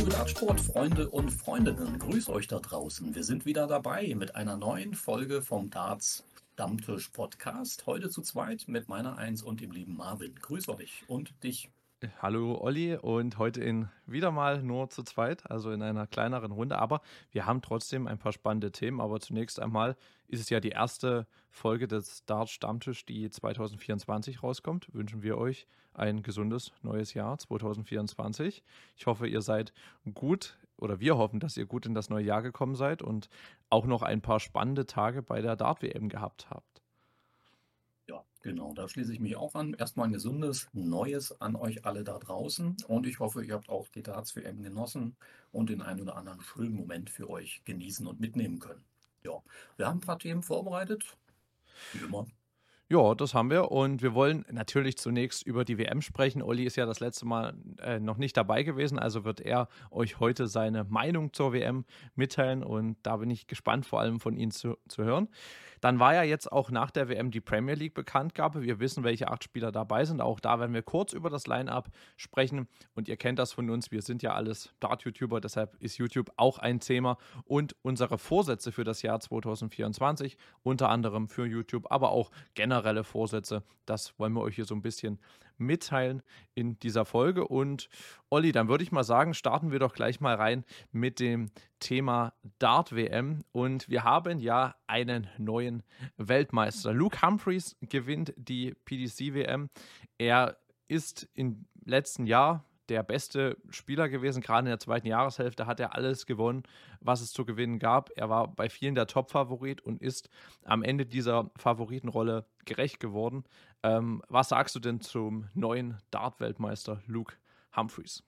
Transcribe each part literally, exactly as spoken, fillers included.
Liebe Dartsport-Freunde und Freundinnen, grüß euch da draußen. Wir sind wieder dabei mit einer neuen Folge vom Darts Stammtisch Podcast. Heute zu zweit mit meiner Eins und dem lieben Marvin. Grüß euch und dich. Hallo Olli und heute in wieder mal nur zu zweit, also in einer kleineren Runde, aber wir haben trotzdem ein paar spannende Themen, aber zunächst einmal ist es ja die erste Folge des Dart Stammtisch, die zwanzig vierundzwanzig rauskommt. Wünschen wir euch ein gesundes neues Jahr zwanzig vierundzwanzig. Ich hoffe, ihr seid gut oder wir hoffen, dass ihr gut in das neue Jahr gekommen seid und auch noch ein paar spannende Tage bei der Dart-W M gehabt habt. Ja, genau, da schließe ich mich auch an. Erstmal ein gesundes Neues an euch alle da draußen und ich hoffe, ihr habt auch die Darts-W M genossen und den einen oder anderen schönen Moment für euch genießen und mitnehmen können. Ja, wir haben ein paar Themen vorbereitet, wie immer. Ja, das haben wir und wir wollen natürlich zunächst über die W M sprechen. Olli ist ja das letzte Mal äh, noch nicht dabei gewesen, also wird er euch heute seine Meinung zur W M mitteilen und da bin ich gespannt, vor allem von Ihnen zu, zu hören. Dann war ja jetzt auch nach der W M die Premier League Bekanntgabe. Wir wissen, welche acht Spieler dabei sind. Auch da werden wir kurz über das Line-Up sprechen und ihr kennt das von uns. Wir sind ja alles Dart-YouTuber, deshalb ist YouTube auch ein Thema und unsere Vorsätze für das Jahr zwanzig vierundzwanzig, unter anderem für YouTube, aber auch generelle Vorsätze. Das wollen wir euch hier so ein bisschen mitteilen in dieser Folge. Und Olli, dann würde ich mal sagen, starten wir doch gleich mal rein mit dem Thema Dart-W M. Und wir haben ja einen neuen Weltmeister. Luke Humphries gewinnt die P D C-W M. Er ist im letzten Jahr der beste Spieler gewesen. Gerade in der zweiten Jahreshälfte hat er alles gewonnen, was es zu gewinnen gab. Er war bei vielen der Top-Favorit und ist am Ende dieser Favoritenrolle gerecht geworden. Ähm, was sagst du denn zum neuen Dart-Weltmeister Luke Humphries?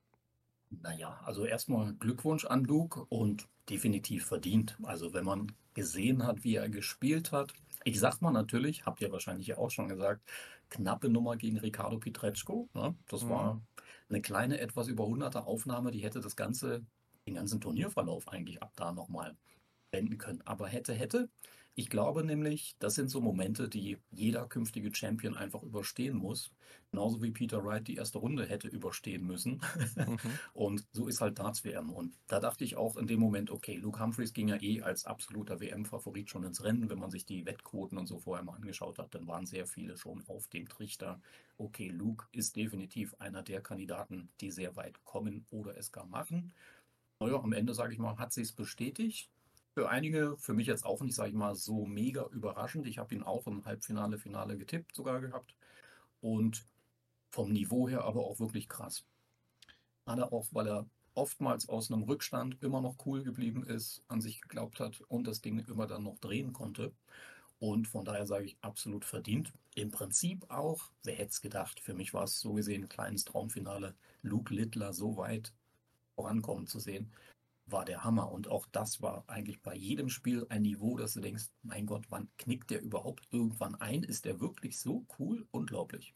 Naja, also erstmal Glückwunsch an Luke und definitiv verdient. Also wenn man gesehen hat, wie er gespielt hat. Ich sag mal natürlich, habt ihr wahrscheinlich ja auch schon gesagt, knappe Nummer gegen Ricardo Pietreczko. Ne? Das Mhm. war eine kleine, etwas über hunderter Aufnahme, die hätte das ganze, den ganzen Turnierverlauf eigentlich ab da nochmal wenden können. Aber hätte, hätte. Ich glaube nämlich, das sind so Momente, die jeder künftige Champion einfach überstehen muss. Genauso wie Peter Wright die erste Runde hätte überstehen müssen. Mhm. Und so ist halt Darts-W M. Und da dachte ich auch in dem Moment, okay, Luke Humphries ging ja eh als absoluter W M-Favorit schon ins Rennen. Wenn man sich die Wettquoten und so vorher mal angeschaut hat, dann waren sehr viele schon auf dem Trichter. Okay, Luke ist definitiv einer der Kandidaten, die sehr weit kommen oder es gar machen. Naja, am Ende, sage ich mal, hat sich bestätigt. Für einige, für mich jetzt auch nicht, sage ich mal, so mega überraschend. Ich habe ihn auch im Halbfinale, Finale getippt sogar gehabt. Und vom Niveau her aber auch wirklich krass. Gerade auch, weil er oftmals aus einem Rückstand immer noch cool geblieben ist, an sich geglaubt hat und das Ding immer dann noch drehen konnte. Und von daher sage ich absolut verdient. Im Prinzip auch, wer hätte es gedacht, für mich war es so gesehen ein kleines Traumfinale, Luke Littler so weit vorankommen zu sehen, war der Hammer. Und auch das war eigentlich bei jedem Spiel ein Niveau, dass du denkst, mein Gott, wann knickt der überhaupt irgendwann ein? Ist der wirklich so cool? Unglaublich.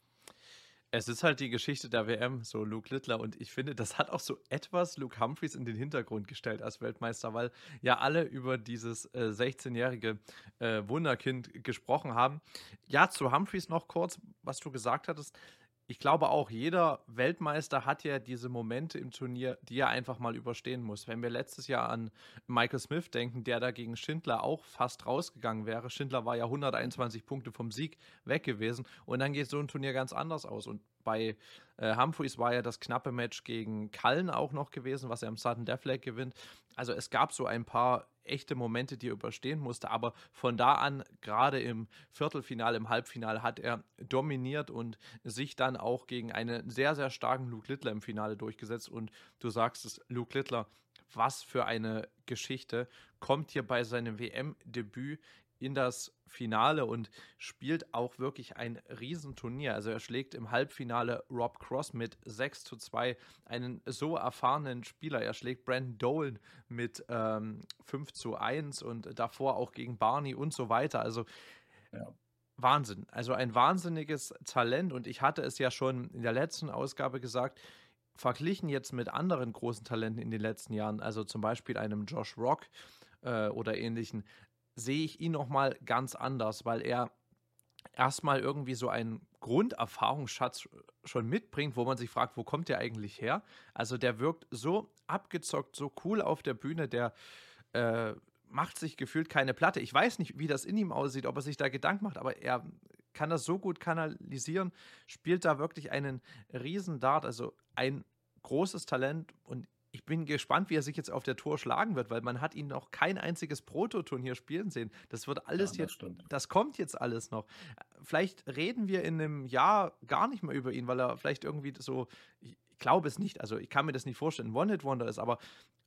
Es ist halt die Geschichte der W M, so Luke Littler. Und ich finde, das hat auch so etwas Luke Humphries in den Hintergrund gestellt als Weltmeister, weil ja alle über dieses äh, sechzehnjährige äh, Wunderkind gesprochen haben. Ja, zu Humphries noch kurz, was du gesagt hattest. Ich glaube auch, jeder Weltmeister hat ja diese Momente im Turnier, die er einfach mal überstehen muss. Wenn wir letztes Jahr an Michael Smith denken, der da gegen Schindler auch fast rausgegangen wäre. Schindler war ja hunderteinundzwanzig Punkte vom Sieg weg gewesen und dann geht so ein Turnier ganz anders aus. Und bei äh, Humphries war ja das knappe Match gegen Cullen auch noch gewesen, was er im Sudden Deathleg gewinnt. Also es gab so ein paar echte Momente, die er überstehen musste, aber von da an, gerade im Viertelfinale, im Halbfinale, hat er dominiert und sich dann auch gegen einen sehr, sehr starken Luke Littler im Finale durchgesetzt. Und du sagst es, Luke Littler, was für eine Geschichte, kommt hier bei seinem W M-Debüt in das Finale und spielt auch wirklich ein Riesenturnier. Also er schlägt im Halbfinale Rob Cross mit sechs zu zwei, einen so erfahrenen Spieler. Er schlägt Brandon Dolan mit ähm, fünf zu eins und davor auch gegen Barney und so weiter. Also Ja. Wahnsinn. Also ein wahnsinniges Talent und ich hatte es ja schon in der letzten Ausgabe gesagt, verglichen jetzt mit anderen großen Talenten in den letzten Jahren, also zum Beispiel einem Josh Rock äh, oder ähnlichen, sehe ich ihn nochmal ganz anders, weil er erstmal irgendwie so ein Grunderfahrungsschatz schon mitbringt, wo man sich fragt, wo kommt der eigentlich her? Also der wirkt so abgezockt, so cool auf der Bühne, der äh, macht sich gefühlt keine Platte. Ich weiß nicht, wie das in ihm aussieht, ob er sich da Gedanken macht, aber er kann das so gut kanalisieren, spielt da wirklich einen riesen Dart, also ein großes Talent, und ich bin gespannt, wie er sich jetzt auf der Tour schlagen wird, weil man hat ihn noch kein einziges Prototurnier spielen sehen. Das wird Ja, alles das jetzt, stimmt. das kommt jetzt alles noch. Vielleicht reden wir in einem Jahr gar nicht mehr über ihn, weil er vielleicht irgendwie so, ich glaube es nicht, also ich kann mir das nicht vorstellen, ein One-Hit-Wonder ist, aber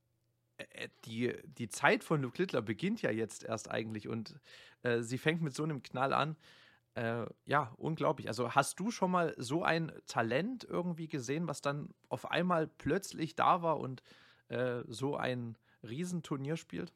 äh, die, die Zeit von Luke Littler beginnt ja jetzt erst eigentlich, und äh, sie fängt mit so einem Knall an. Äh, ja, unglaublich. Also hast du schon mal so ein Talent irgendwie gesehen, was dann auf einmal plötzlich da war und äh, so ein Riesenturnier spielt?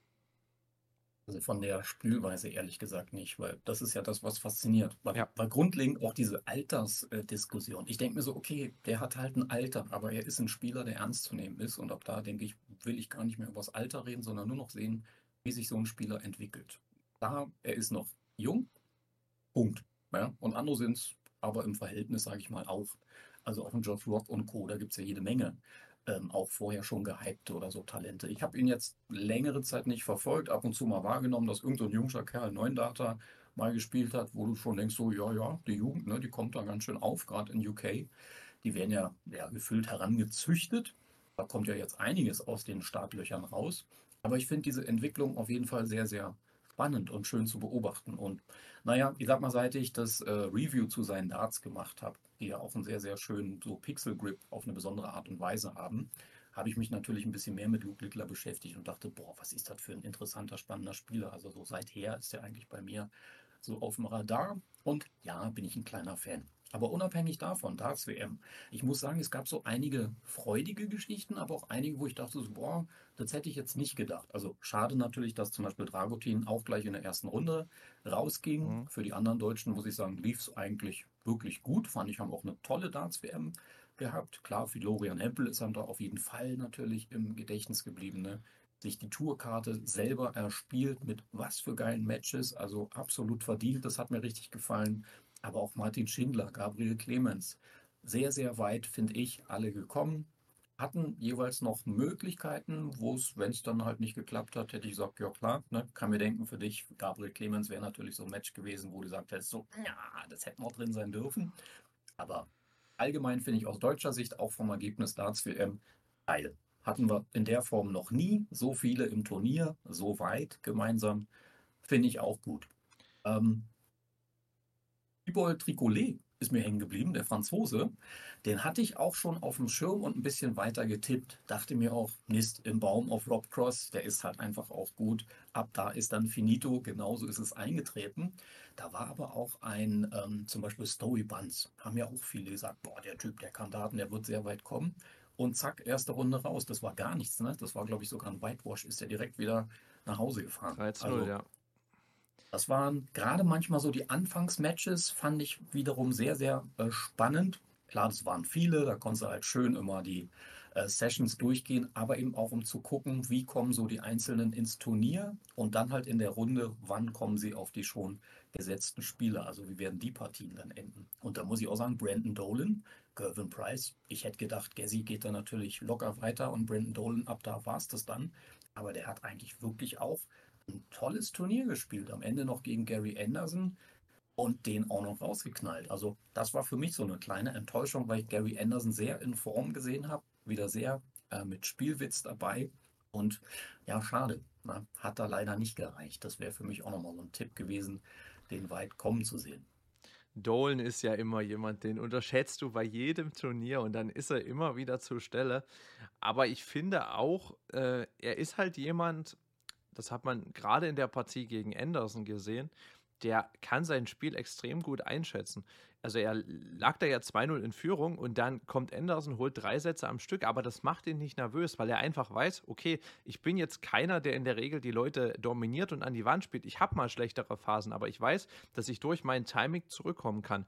Also von der Spielweise ehrlich gesagt nicht, weil das ist ja das, was fasziniert. Weil, Ja. weil grundlegend auch diese Altersdiskussion. Ich denke mir so, okay, der hat halt ein Alter, aber er ist ein Spieler, der ernst zu nehmen ist. Und ab da, denke ich, will ich gar nicht mehr über das Alter reden, sondern nur noch sehen, wie sich so ein Spieler entwickelt. Klar, er ist noch jung, Punkt. Ja? Und andere sind es aber im Verhältnis, sage ich mal, auch. Also auch ein Geoff Rock und Co., da gibt es ja jede Menge. Ähm, auch vorher schon gehypte oder so Talente. Ich habe ihn jetzt längere Zeit nicht verfolgt, ab und zu mal wahrgenommen, dass irgendein so jungscher Kerl neun Data mal gespielt hat, wo du schon denkst, so, ja, ja, die Jugend, ne, die kommt da ganz schön auf, gerade in U K. Die werden ja, ja gefühlt herangezüchtet. Da kommt ja jetzt einiges aus den Startlöchern raus. Aber ich finde diese Entwicklung auf jeden Fall sehr, sehr spannend und schön zu beobachten. Und naja, ich sag mal, seit ich das äh, Review zu seinen Darts gemacht habe, die ja auch einen sehr, sehr schönen so Pixel Grip auf eine besondere Art und Weise haben, habe ich mich natürlich ein bisschen mehr mit Luke Littler beschäftigt und dachte, boah, was ist das für ein interessanter, spannender Spieler. Also so seither ist er eigentlich bei mir so auf dem Radar. Und ja, bin ich ein kleiner Fan. Aber unabhängig davon, Darts W M, ich muss sagen, es gab so einige freudige Geschichten, aber auch einige, wo ich dachte, so, boah, das hätte ich jetzt nicht gedacht. Also schade natürlich, dass zum Beispiel Dragutin auch gleich in der ersten Runde rausging. Mhm. Für die anderen Deutschen, muss ich sagen, lief es eigentlich wirklich gut. Fand ich, haben auch eine tolle Darts W M gehabt. Klar, für Florian Hempel ist dann da auf jeden Fall natürlich im Gedächtnis geblieben. Ne? Sich die Tourkarte selber erspielt mit was für geilen Matches. Also absolut verdient. Das hat mir richtig gefallen. Aber auch Martin Schindler, Gabriel Clemens. Sehr, sehr weit, finde ich, alle gekommen. Hatten jeweils noch Möglichkeiten, wo es, wenn es dann halt nicht geklappt hat, hätte ich gesagt, ja klar, ne, kann mir denken, für dich, Gabriel Clemens wäre natürlich so ein Match gewesen, wo du gesagt hättest, so, ja, das hätte noch drin sein dürfen. Aber allgemein finde ich aus deutscher Sicht auch vom Ergebnis Darts W M geil. Hatten wir in der Form noch nie so viele im Turnier, so weit gemeinsam, finde ich auch gut. Ähm, Thibaut Tricolet ist mir hängen geblieben, der Franzose. Den hatte ich auch schon auf dem Schirm und ein bisschen weiter getippt. Dachte mir auch, Mist, im Baum auf Rob Cross, der ist halt einfach auch gut. Ab da ist dann finito, genauso ist es eingetreten. Da war aber auch ein, ähm, zum Beispiel Story Buns, haben ja auch viele gesagt, boah, der Typ, der kann Daten, der wird sehr weit kommen. Und zack, erste Runde raus. Das war gar nichts, ne? Das war, glaube ich, sogar ein Whitewash, ist der direkt wieder nach Hause gefahren. drei zu null, Also ja. das waren gerade manchmal so die Anfangsmatches, fand ich wiederum sehr, sehr äh, spannend. Klar, das waren viele, da konntest du halt schön immer die äh, Sessions durchgehen, aber eben auch um zu gucken, wie kommen so die Einzelnen ins Turnier und dann halt in der Runde, wann kommen sie auf die schon gesetzten Spieler, also wie werden die Partien dann enden. Und da muss ich auch sagen, Brandon Dolan, Gervin Price, ich hätte gedacht, Gassi geht da natürlich locker weiter und Brandon Dolan, ab da war es das dann. Aber der hat eigentlich wirklich auch ein tolles Turnier gespielt. Am Ende noch gegen Gary Anderson und den auch noch rausgeknallt. Also das war für mich so eine kleine Enttäuschung, weil ich Gary Anderson sehr in Form gesehen habe. Wieder sehr äh, mit Spielwitz dabei. Und ja, schade. Na, hat da leider nicht gereicht. Das wäre für mich auch nochmal so ein Tipp gewesen, den weit kommen zu sehen. Dolan ist ja immer jemand, den unterschätzt du bei jedem Turnier und dann ist er immer wieder zur Stelle. Aber ich finde auch, äh, er ist halt jemand, das hat man gerade in der Partie gegen Anderson gesehen, der kann sein Spiel extrem gut einschätzen. Also er lag da ja zwei null in Führung und dann kommt Anderson, holt drei Sätze am Stück, aber das macht ihn nicht nervös, weil er einfach weiß, okay, ich bin jetzt keiner, der in der Regel die Leute dominiert und an die Wand spielt. Ich habe mal schlechtere Phasen, aber ich weiß, dass ich durch mein Timing zurückkommen kann.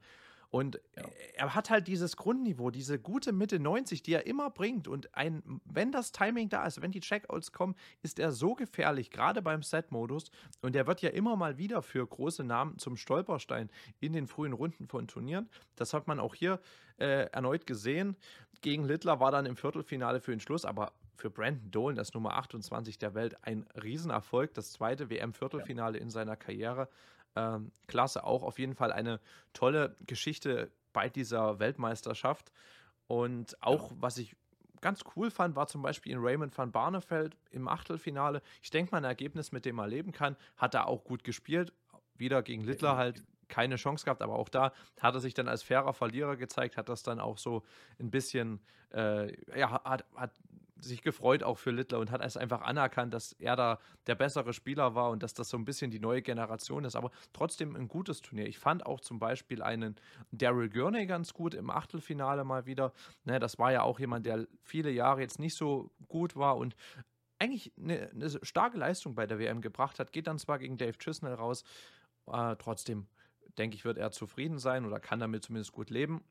Und Ja. er hat halt dieses Grundniveau, diese gute Mitte neunzig, die er immer bringt. Und ein, wenn das Timing da ist, wenn die Checkouts kommen, ist er so gefährlich, gerade beim Set-Modus. Und er wird ja immer mal wieder für große Namen zum Stolperstein in den frühen Runden von Turnieren. Das hat man auch hier äh, erneut gesehen. Gegen Littler war dann im Viertelfinale für den Schluss, aber für Brandon Dolan, das Nummer achtundzwanzig der Welt, ein Riesenerfolg. Das zweite W M-Viertelfinale in seiner Karriere. Ähm, klasse, auch auf jeden Fall eine tolle Geschichte bei dieser Weltmeisterschaft. Und auch, Ja. was ich ganz cool fand, war zum Beispiel in Raymond van Barneveld im Achtelfinale. Ich denke mal, ein Ergebnis, mit dem man leben kann. Hat er auch gut gespielt. Wieder gegen Littler halt keine Chance gehabt, aber auch da hat er sich dann als fairer Verlierer gezeigt, hat das dann auch so ein bisschen, äh, ja, hat, hat sich gefreut auch für Littler und hat es einfach anerkannt, dass er da der bessere Spieler war und dass das so ein bisschen die neue Generation ist, aber trotzdem ein gutes Turnier. Ich fand auch zum Beispiel einen Daryl Gurney ganz gut im Achtelfinale mal wieder. Ne, das war ja auch jemand, der viele Jahre jetzt nicht so gut war und eigentlich eine, eine starke Leistung bei der W M gebracht hat, geht dann zwar gegen Dave Chisnell raus, äh, trotzdem denke ich, wird er zufrieden sein oder kann damit zumindest gut leben.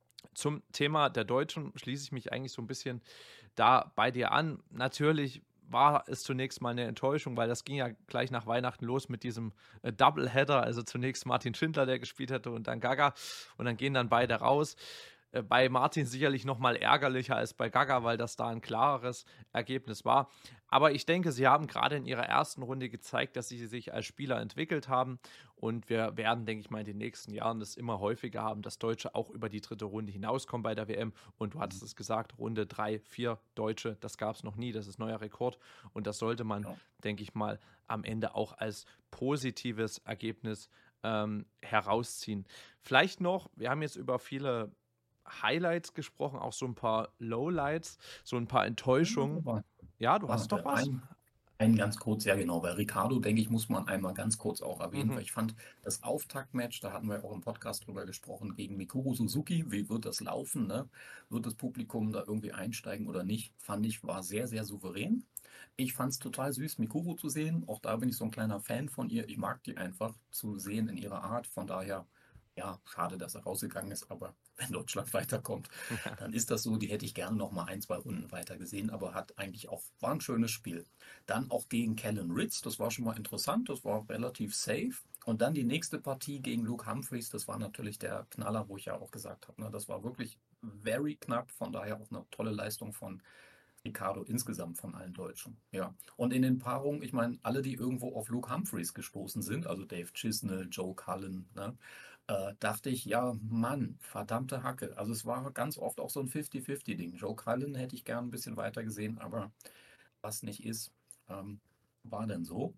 Zum Thema der Deutschen schließe ich mich eigentlich so ein bisschen da bei dir an. Natürlich war es zunächst mal eine Enttäuschung, weil das ging ja gleich nach Weihnachten los mit diesem äh, Doubleheader. Also zunächst Martin Schindler, der gespielt hatte, und dann Gaga. Und dann gehen dann beide raus. Äh, bei Martin sicherlich noch mal ärgerlicher als bei Gaga, weil das da ein klareres Ergebnis war. Aber ich denke, sie haben gerade in ihrer ersten Runde gezeigt, dass sie sich als Spieler entwickelt haben. Und wir werden, denke ich mal, in den nächsten Jahren das immer häufiger haben, dass Deutsche auch über die dritte Runde hinauskommen bei der W M. Und du hattest es gesagt, Runde drei, vier Deutsche, das gab es noch nie, das ist neuer Rekord. Und das sollte man, Ja. denke ich mal, am Ende auch als positives Ergebnis ähm, herausziehen. Vielleicht noch, wir haben jetzt über viele Highlights gesprochen, auch so ein paar Lowlights, so ein paar Enttäuschungen. Aber Ja, du hast doch warte, was? ein, ein ganz kurz, ja genau, bei Ricardo, denke ich, muss man einmal ganz kurz auch erwähnen, Mhm. weil ich fand, das Auftaktmatch, da hatten wir auch im Podcast drüber gesprochen, gegen Mikuru Suzuki, wie wird das laufen, ne? Wird das Publikum da irgendwie einsteigen oder nicht, fand ich, war sehr, sehr souverän. Ich fand es total süß, Mikuru zu sehen, auch da bin ich so ein kleiner Fan von ihr, ich mag die einfach zu sehen in ihrer Art, von daher, ja, schade, dass er rausgegangen ist, aber wenn Deutschland weiterkommt, dann ist das so, die hätte ich gerne noch mal ein, zwei Runden weiter gesehen, aber hat eigentlich auch, war ein schönes Spiel. Dann auch gegen Kellen Ritz, das war schon mal interessant, das war relativ safe. Und dann die nächste Partie gegen Luke Humphreys, das war natürlich der Knaller, wo ich ja auch gesagt habe, ne, das war wirklich very knapp, von daher auch eine tolle Leistung von Ricardo insgesamt von allen Deutschen. Ja. Und in den Paarungen, ich meine, alle, die irgendwo auf Luke Humphreys gestoßen sind, also Dave Chisnell, Joe Cullen, ne, äh, dachte ich, ja, Mann, verdammte Hacke. Also es war ganz oft auch so ein fünfzig fünfzig-Ding. Joe Cullen hätte ich gern ein bisschen weiter gesehen, aber was nicht ist, ähm, war denn so.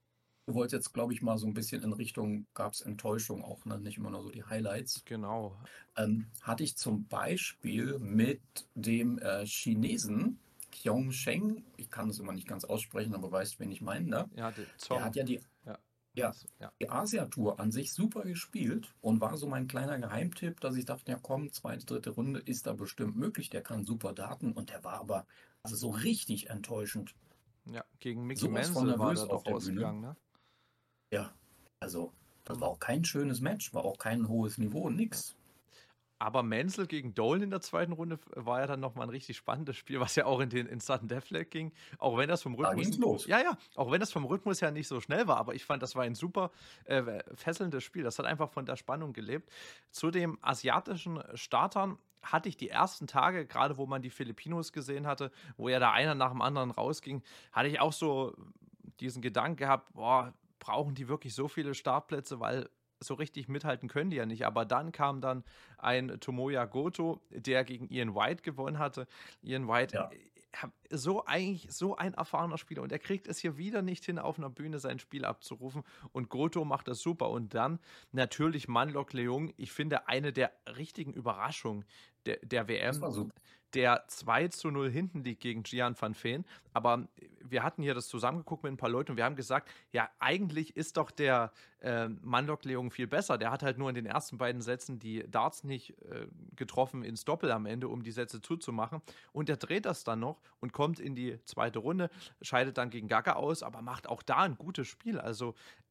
Du wolltest jetzt, glaube ich, mal so ein bisschen in Richtung, gab es Enttäuschung auch, ne? Nicht immer nur so die Highlights. Genau. Ähm, hatte ich zum Beispiel mit dem äh, Chinesen Qiong Sheng, ich kann es immer nicht ganz aussprechen, aber weißt, wen ich meine, ne? Ja, der Der Song. hat ja die, Ja. ja, Das, ja. die Asia-Tour an sich super gespielt und war so mein kleiner Geheimtipp, dass ich dachte, ja komm, zweite, dritte Runde ist da bestimmt möglich, der kann super Daten und der war aber also so richtig enttäuschend. Ja, gegen Mickey Sowas von Menzel war nervös der auf doch der Bühne. rausgegangen, ne? Ja, also das Mhm. war auch kein schönes Match, war auch kein hohes Niveau, nix. Aber Menzel gegen Dolan in der zweiten Runde war ja dann nochmal ein richtig spannendes Spiel, was ja auch in den in Sudden Deathleg ging. Auch wenn das vom Da Rhythmus. ging's los. Ja, ja, auch wenn das vom Rhythmus ja nicht so schnell war, aber ich fand, das war ein super äh, fesselndes Spiel. Das hat einfach von der Spannung gelebt. Zu den asiatischen Startern hatte ich die ersten Tage, gerade wo man die Filipinos gesehen hatte, wo ja da einer nach dem anderen rausging, hatte ich auch so diesen Gedanken gehabt, boah, brauchen die wirklich so viele Startplätze, weil so richtig mithalten können die ja nicht. Aber dann kam dann ein Tomoya Goto, der gegen Ian White gewonnen hatte. Ian White, Ja. äh, so eigentlich so ein erfahrener Spieler und er kriegt es hier wieder nicht hin, auf einer Bühne sein Spiel abzurufen und Goto macht das super und dann natürlich Manlok Leung, ich finde eine der richtigen Überraschungen der, der Das W M, war super. der zwei zu null hinten liegt gegen Gian van Veen. Aber wir hatten hier das zusammengeguckt mit ein paar Leuten und wir haben gesagt, ja, eigentlich ist doch der äh, Manlok Leung viel besser. Der hat halt nur in den ersten beiden Sätzen die Darts nicht äh, getroffen ins Doppel am Ende, um die Sätze zuzumachen. Und er dreht das dann noch und kommt in die zweite Runde, scheidet dann gegen Gaga aus, aber macht auch da ein gutes Spiel. Also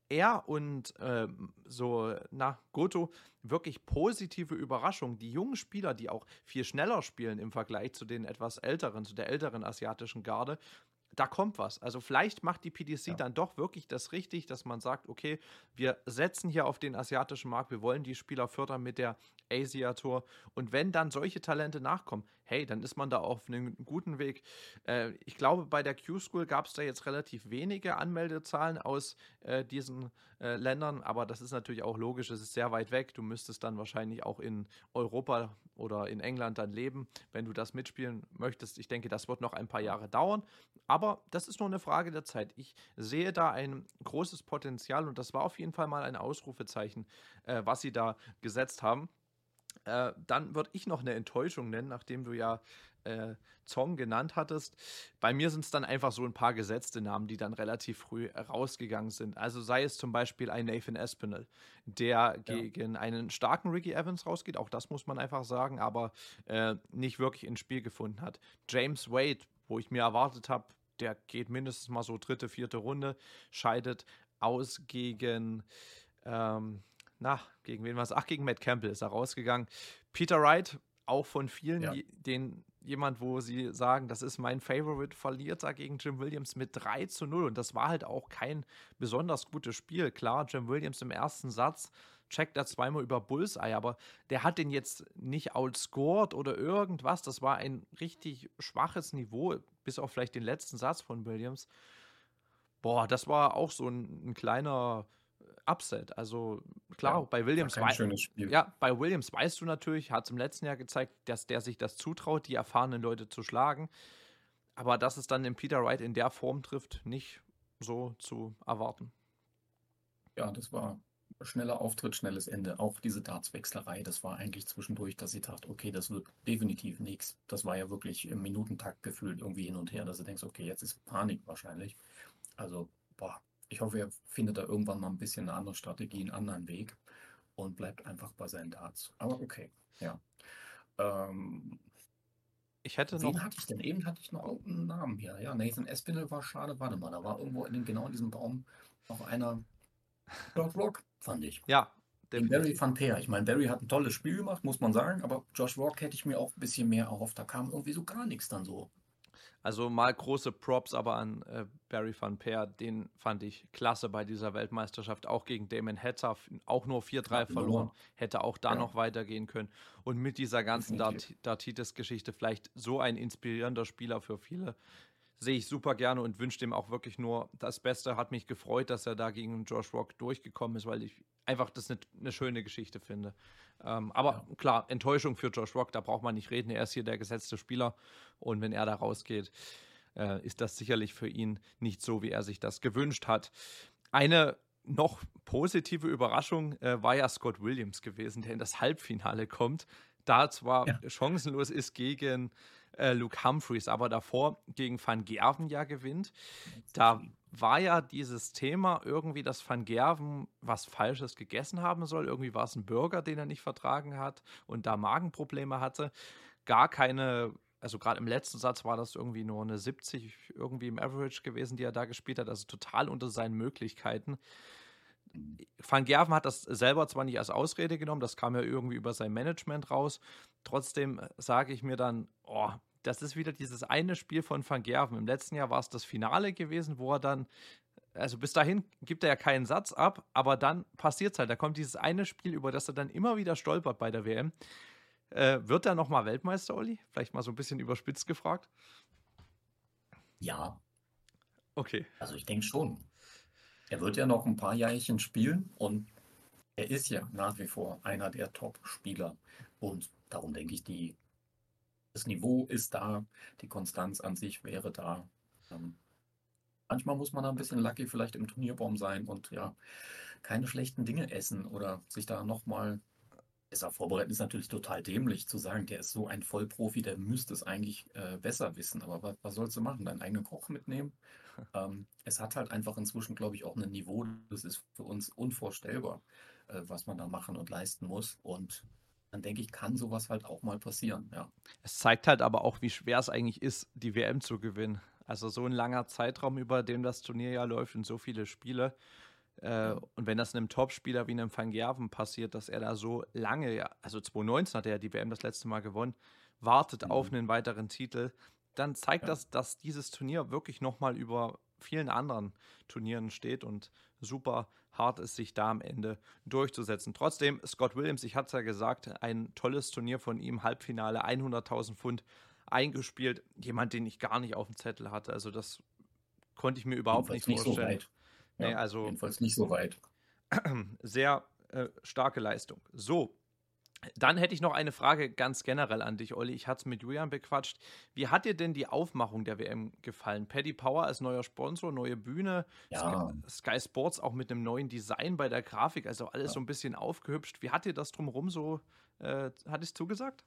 er und ähm, so, na, Goto, wirklich positive Überraschungen. Die jungen Spieler, die auch viel schneller spielen im Vergleich zu den etwas älteren, zu der älteren asiatischen Garde, da kommt was. Also vielleicht macht die P D C Ja. dann doch wirklich das richtig, dass man sagt, okay, wir setzen hier auf den asiatischen Markt, wir wollen die Spieler fördern mit der Asia Tour. Und wenn dann solche Talente nachkommen, hey, dann ist man da auf einem guten Weg. Äh, ich glaube, bei der Q-School gab es da jetzt relativ wenige Anmeldezahlen aus äh, diesen äh, Ländern, aber das ist natürlich auch logisch, es ist sehr weit weg. Du müsstest dann wahrscheinlich auch in Europa oder in England dann leben, wenn du das mitspielen möchtest. Ich denke, das wird noch ein paar Jahre dauern. Aber das ist nur eine Frage der Zeit. Ich sehe da ein großes Potenzial und das war auf jeden Fall mal ein Ausrufezeichen, äh, was sie da gesetzt haben. Äh, dann würde ich noch eine Enttäuschung nennen, nachdem du ja äh, Zong genannt hattest. Bei mir sind es dann einfach so ein paar gesetzte Namen, die dann relativ früh rausgegangen sind. Also sei es zum Beispiel ein Nathan Espinel, der Ja. gegen einen starken Ricky Evans rausgeht, auch das muss man einfach sagen, aber äh, nicht wirklich ins Spiel gefunden hat. James Wade, wo ich mir erwartet habe, der geht mindestens mal so dritte, vierte Runde, scheidet aus gegen ähm, na, gegen wen war es? Ach, gegen Matt Campbell ist er rausgegangen. Peter Wright, auch von vielen, Ja. die, den jemand, wo sie sagen, das ist mein Favorite, verliert da gegen Jim Williams mit drei zu null. Und das war halt auch kein besonders gutes Spiel. Klar, Jim Williams im ersten Satz checkt er zweimal über Bullseye, aber der hat den jetzt nicht outscored oder irgendwas. Das war ein richtig schwaches Niveau, bis auf vielleicht den letzten Satz von Williams. Boah, das war auch so ein, ein kleiner Upset. Also klar, Ja. bei War Williams kein wei- schönes Spiel. ja, bei Williams weißt du natürlich, hat es im letzten Jahr gezeigt, dass der sich das zutraut, die erfahrenen Leute zu schlagen. Aber dass es dann den Peter Wright in der Form trifft, nicht so zu erwarten. Ja, das war schneller Auftritt, schnelles Ende. Auch diese Dartswechslerei, das war eigentlich zwischendurch, dass ich dachte, okay, das wird definitiv nichts. Das war ja wirklich im Minutentakt gefühlt irgendwie hin und her, dass du denkst, okay, jetzt ist Panik wahrscheinlich. Also, boah, ich hoffe, er findet da irgendwann mal ein bisschen eine andere Strategie, einen anderen Weg und bleibt einfach bei seinen Darts. Aber okay, ja. Ähm, Ich hätte noch, wen hatte ich denn? Eben hatte ich noch irgendeinen Namen hier. Ja, Nathan Espinel war schade. Warte mal, da war irgendwo in den, genau in diesem Baum noch einer. George Rock, fand ich. ja, Den Barry definitiv. van Peer. Ich meine, Barry hat ein tolles Spiel gemacht, muss man sagen, aber Josh Rock hätte ich mir auch ein bisschen mehr erhofft. Da kam irgendwie so gar nichts dann so. Also mal große Props aber an äh, Barry van Peer, den fand ich klasse bei dieser Weltmeisterschaft, auch gegen Damon Hatter, auch nur vier drei Ja, verloren, Nummer. hätte auch da Ja, noch weitergehen können. Und mit dieser ganzen definitiv. Dart- Dartitis-Geschichte vielleicht so ein inspirierender Spieler für viele, sehe ich super gerne und wünsche dem auch wirklich nur das Beste. Hat mich gefreut, dass er da gegen Josh Rock durchgekommen ist, weil ich einfach das eine, eine schöne Geschichte finde. Ähm, aber Ja, klar, Enttäuschung für Josh Rock, da braucht man nicht reden. Er ist hier der gesetzte Spieler und wenn er da rausgeht, äh, ist das sicherlich für ihn nicht so, wie er sich das gewünscht hat. Eine noch positive Überraschung äh, war ja Scott Williams gewesen, der in das Halbfinale kommt. Da zwar ja, chancenlos ist gegen äh, Luke Humphreys, aber davor gegen Van Gerven ja gewinnt. Da war ja dieses Thema irgendwie, dass Van Gerven was Falsches gegessen haben soll. Irgendwie war es ein Burger, den er nicht vertragen hat und da Magenprobleme hatte. Gar keine, also gerade im letzten Satz war das irgendwie nur eine siebzig irgendwie im Average gewesen, die er da gespielt hat. Also total unter seinen Möglichkeiten. Van Gerven hat das selber zwar nicht als Ausrede genommen, das kam ja irgendwie über sein Management raus. Trotzdem sage ich mir dann, oh, das ist wieder dieses eine Spiel von Van Gerven. Im letzten Jahr war es das Finale gewesen, wo er dann, also bis dahin gibt er ja keinen Satz ab, aber dann passiert es halt. Da kommt dieses eine Spiel, über das er dann immer wieder stolpert bei der W M. Äh, wird er nochmal Weltmeister, Olli? Vielleicht mal so ein bisschen überspitzt gefragt. ja, Okay. also ich denke schon. Er wird ja noch ein paar Jährchen spielen und er ist ja nach wie vor einer der Top-Spieler. Und darum denke ich, die, das Niveau ist da, die Konstanz an sich wäre da. Ähm, manchmal muss man da ein bisschen lucky vielleicht im Turnierbaum sein und ja, keine schlechten Dinge essen oder sich da nochmal besser vorbereiten. Ist natürlich total dämlich zu sagen, der ist so ein Vollprofi, der müsste es eigentlich äh, besser wissen. Aber was, was sollst du machen? Deinen eigenen Koch mitnehmen? Ähm, es hat halt einfach inzwischen, glaube ich, auch ein Niveau, das ist für uns unvorstellbar, äh, was man da machen und leisten muss. Und dann denke ich, kann sowas halt auch mal passieren. Ja, Es zeigt halt aber auch, wie schwer es eigentlich ist, die W M zu gewinnen. Also so ein langer Zeitraum, über den das Turnier ja läuft und so viele Spiele. Äh, Ja. und wenn das einem Topspieler wie einem Van Gerven passiert, dass er da so lange, ja, also zwanzig neunzehn hat er ja die W M das letzte Mal gewonnen, wartet auf Mhm. einen weiteren Titel, dann zeigt Ja. das, dass dieses Turnier wirklich nochmal über vielen anderen Turnieren steht und super hart ist, sich da am Ende durchzusetzen. Trotzdem, Scott Williams, ich hatte es ja gesagt, ein tolles Turnier von ihm, Halbfinale, hunderttausend Pfund eingespielt. Jemand, den ich gar nicht auf dem Zettel hatte. Also das konnte ich mir überhaupt nicht Jedenfalls nicht so vorstellen. weit. Nee, Ja, also jedenfalls nicht so weit. sehr äh, starke Leistung. So, dann hätte ich noch eine Frage ganz generell an dich, Olli. Ich hatte es mit Julian bequatscht. Wie hat dir denn die Aufmachung der W M gefallen? Paddy Power als neuer Sponsor, neue Bühne, Sky, Ja, Sky Sports auch mit einem neuen Design bei der Grafik, also alles ja. so ein bisschen aufgehübscht. Wie hat dir das drumherum so, äh, hat es zugesagt?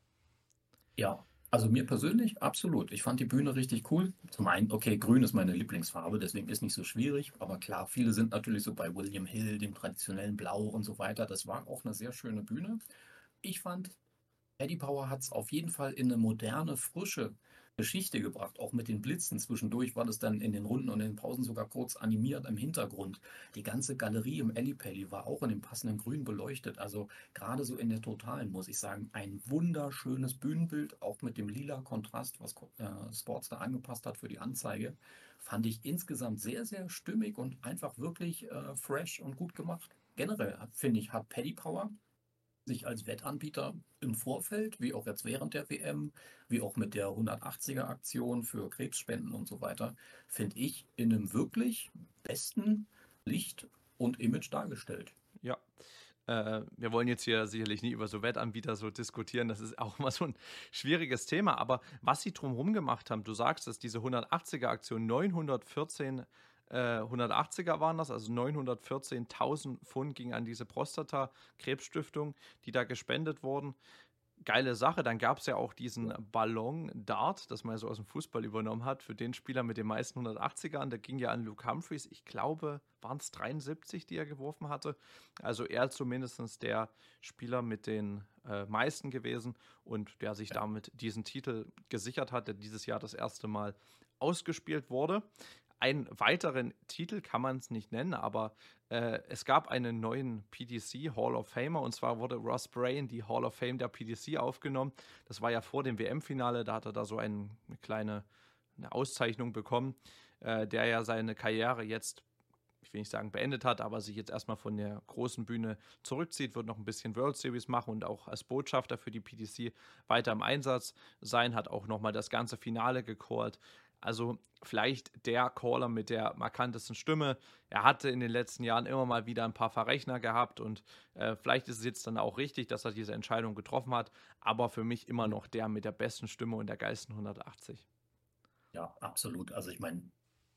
Ja, also mir persönlich absolut. Ich fand die Bühne richtig cool. Zum einen, okay, grün ist meine Lieblingsfarbe, deswegen ist nicht so schwierig. Aber klar, viele sind natürlich so bei William Hill, dem traditionellen Blau und so weiter. Das war auch eine sehr schöne Bühne. Ich fand, Eddie Power hat es auf jeden Fall in eine moderne, frische Geschichte gebracht. Auch mit den Blitzen. Zwischendurch war das dann in den Runden und in den Pausen sogar kurz animiert im Hintergrund. Die ganze Galerie im Ellipelli war auch in dem passenden Grün beleuchtet. Also gerade so in der Totalen, muss ich sagen, ein wunderschönes Bühnenbild, auch mit dem lila Kontrast, was äh, Sports da angepasst hat für die Anzeige. Fand ich insgesamt sehr, sehr stimmig und einfach wirklich äh, fresh und gut gemacht. Generell, finde ich, hat Paddy Power sich als Wettanbieter im Vorfeld, wie auch jetzt während der W M, wie auch mit der hundertachtziger-Aktion für Krebsspenden und so weiter, finde ich in einem wirklich besten Licht und Image dargestellt. Ja. Äh, wir wollen jetzt hier sicherlich nie über so Wettanbieter so diskutieren. Das ist auch immer so ein schwieriges Thema. Aber was sie drumherum gemacht haben, du sagst es, diese hundertachtziger-Aktion, neunhundertvierzehn äh, hundertachtziger waren das, also neunhundertvierzehntausend Pfund ging an diese Prostata-Krebsstiftung, die da gespendet wurden. Geile Sache. Dann gab es ja auch diesen Ja. Ballon-Dart, das man so aus dem Fußball übernommen hat, für den Spieler mit den meisten hundertachtzigern. Der ging ja an Luke Humphreys. Ich glaube, waren es dreiundsiebzig, die er geworfen hatte. Also er zumindest der Spieler mit den äh, meisten gewesen und der sich Ja. damit diesen Titel gesichert hat, der dieses Jahr das erste Mal ausgespielt wurde. Einen weiteren Titel kann man es nicht nennen, aber äh, es gab einen neuen P D C Hall of Famer und zwar wurde Ross Bray in die Hall of Fame der P D C aufgenommen. Das war ja vor dem W M-Finale, da hat er da so ein, eine kleine eine Auszeichnung bekommen, äh, der ja seine Karriere jetzt, ich will nicht sagen beendet hat, aber sich jetzt erstmal von der großen Bühne zurückzieht, wird noch ein bisschen World Series machen und auch als Botschafter für die P D C weiter im Einsatz sein, hat auch nochmal das ganze Finale gecallt. Also vielleicht der Caller mit der markantesten Stimme. Er hatte in den letzten Jahren immer mal wieder ein paar Verrechner gehabt und äh, vielleicht ist es jetzt dann auch richtig, dass er diese Entscheidung getroffen hat, aber für mich immer noch der mit der besten Stimme und der geilsten hundertachtzig. Ja, absolut. Also ich meine,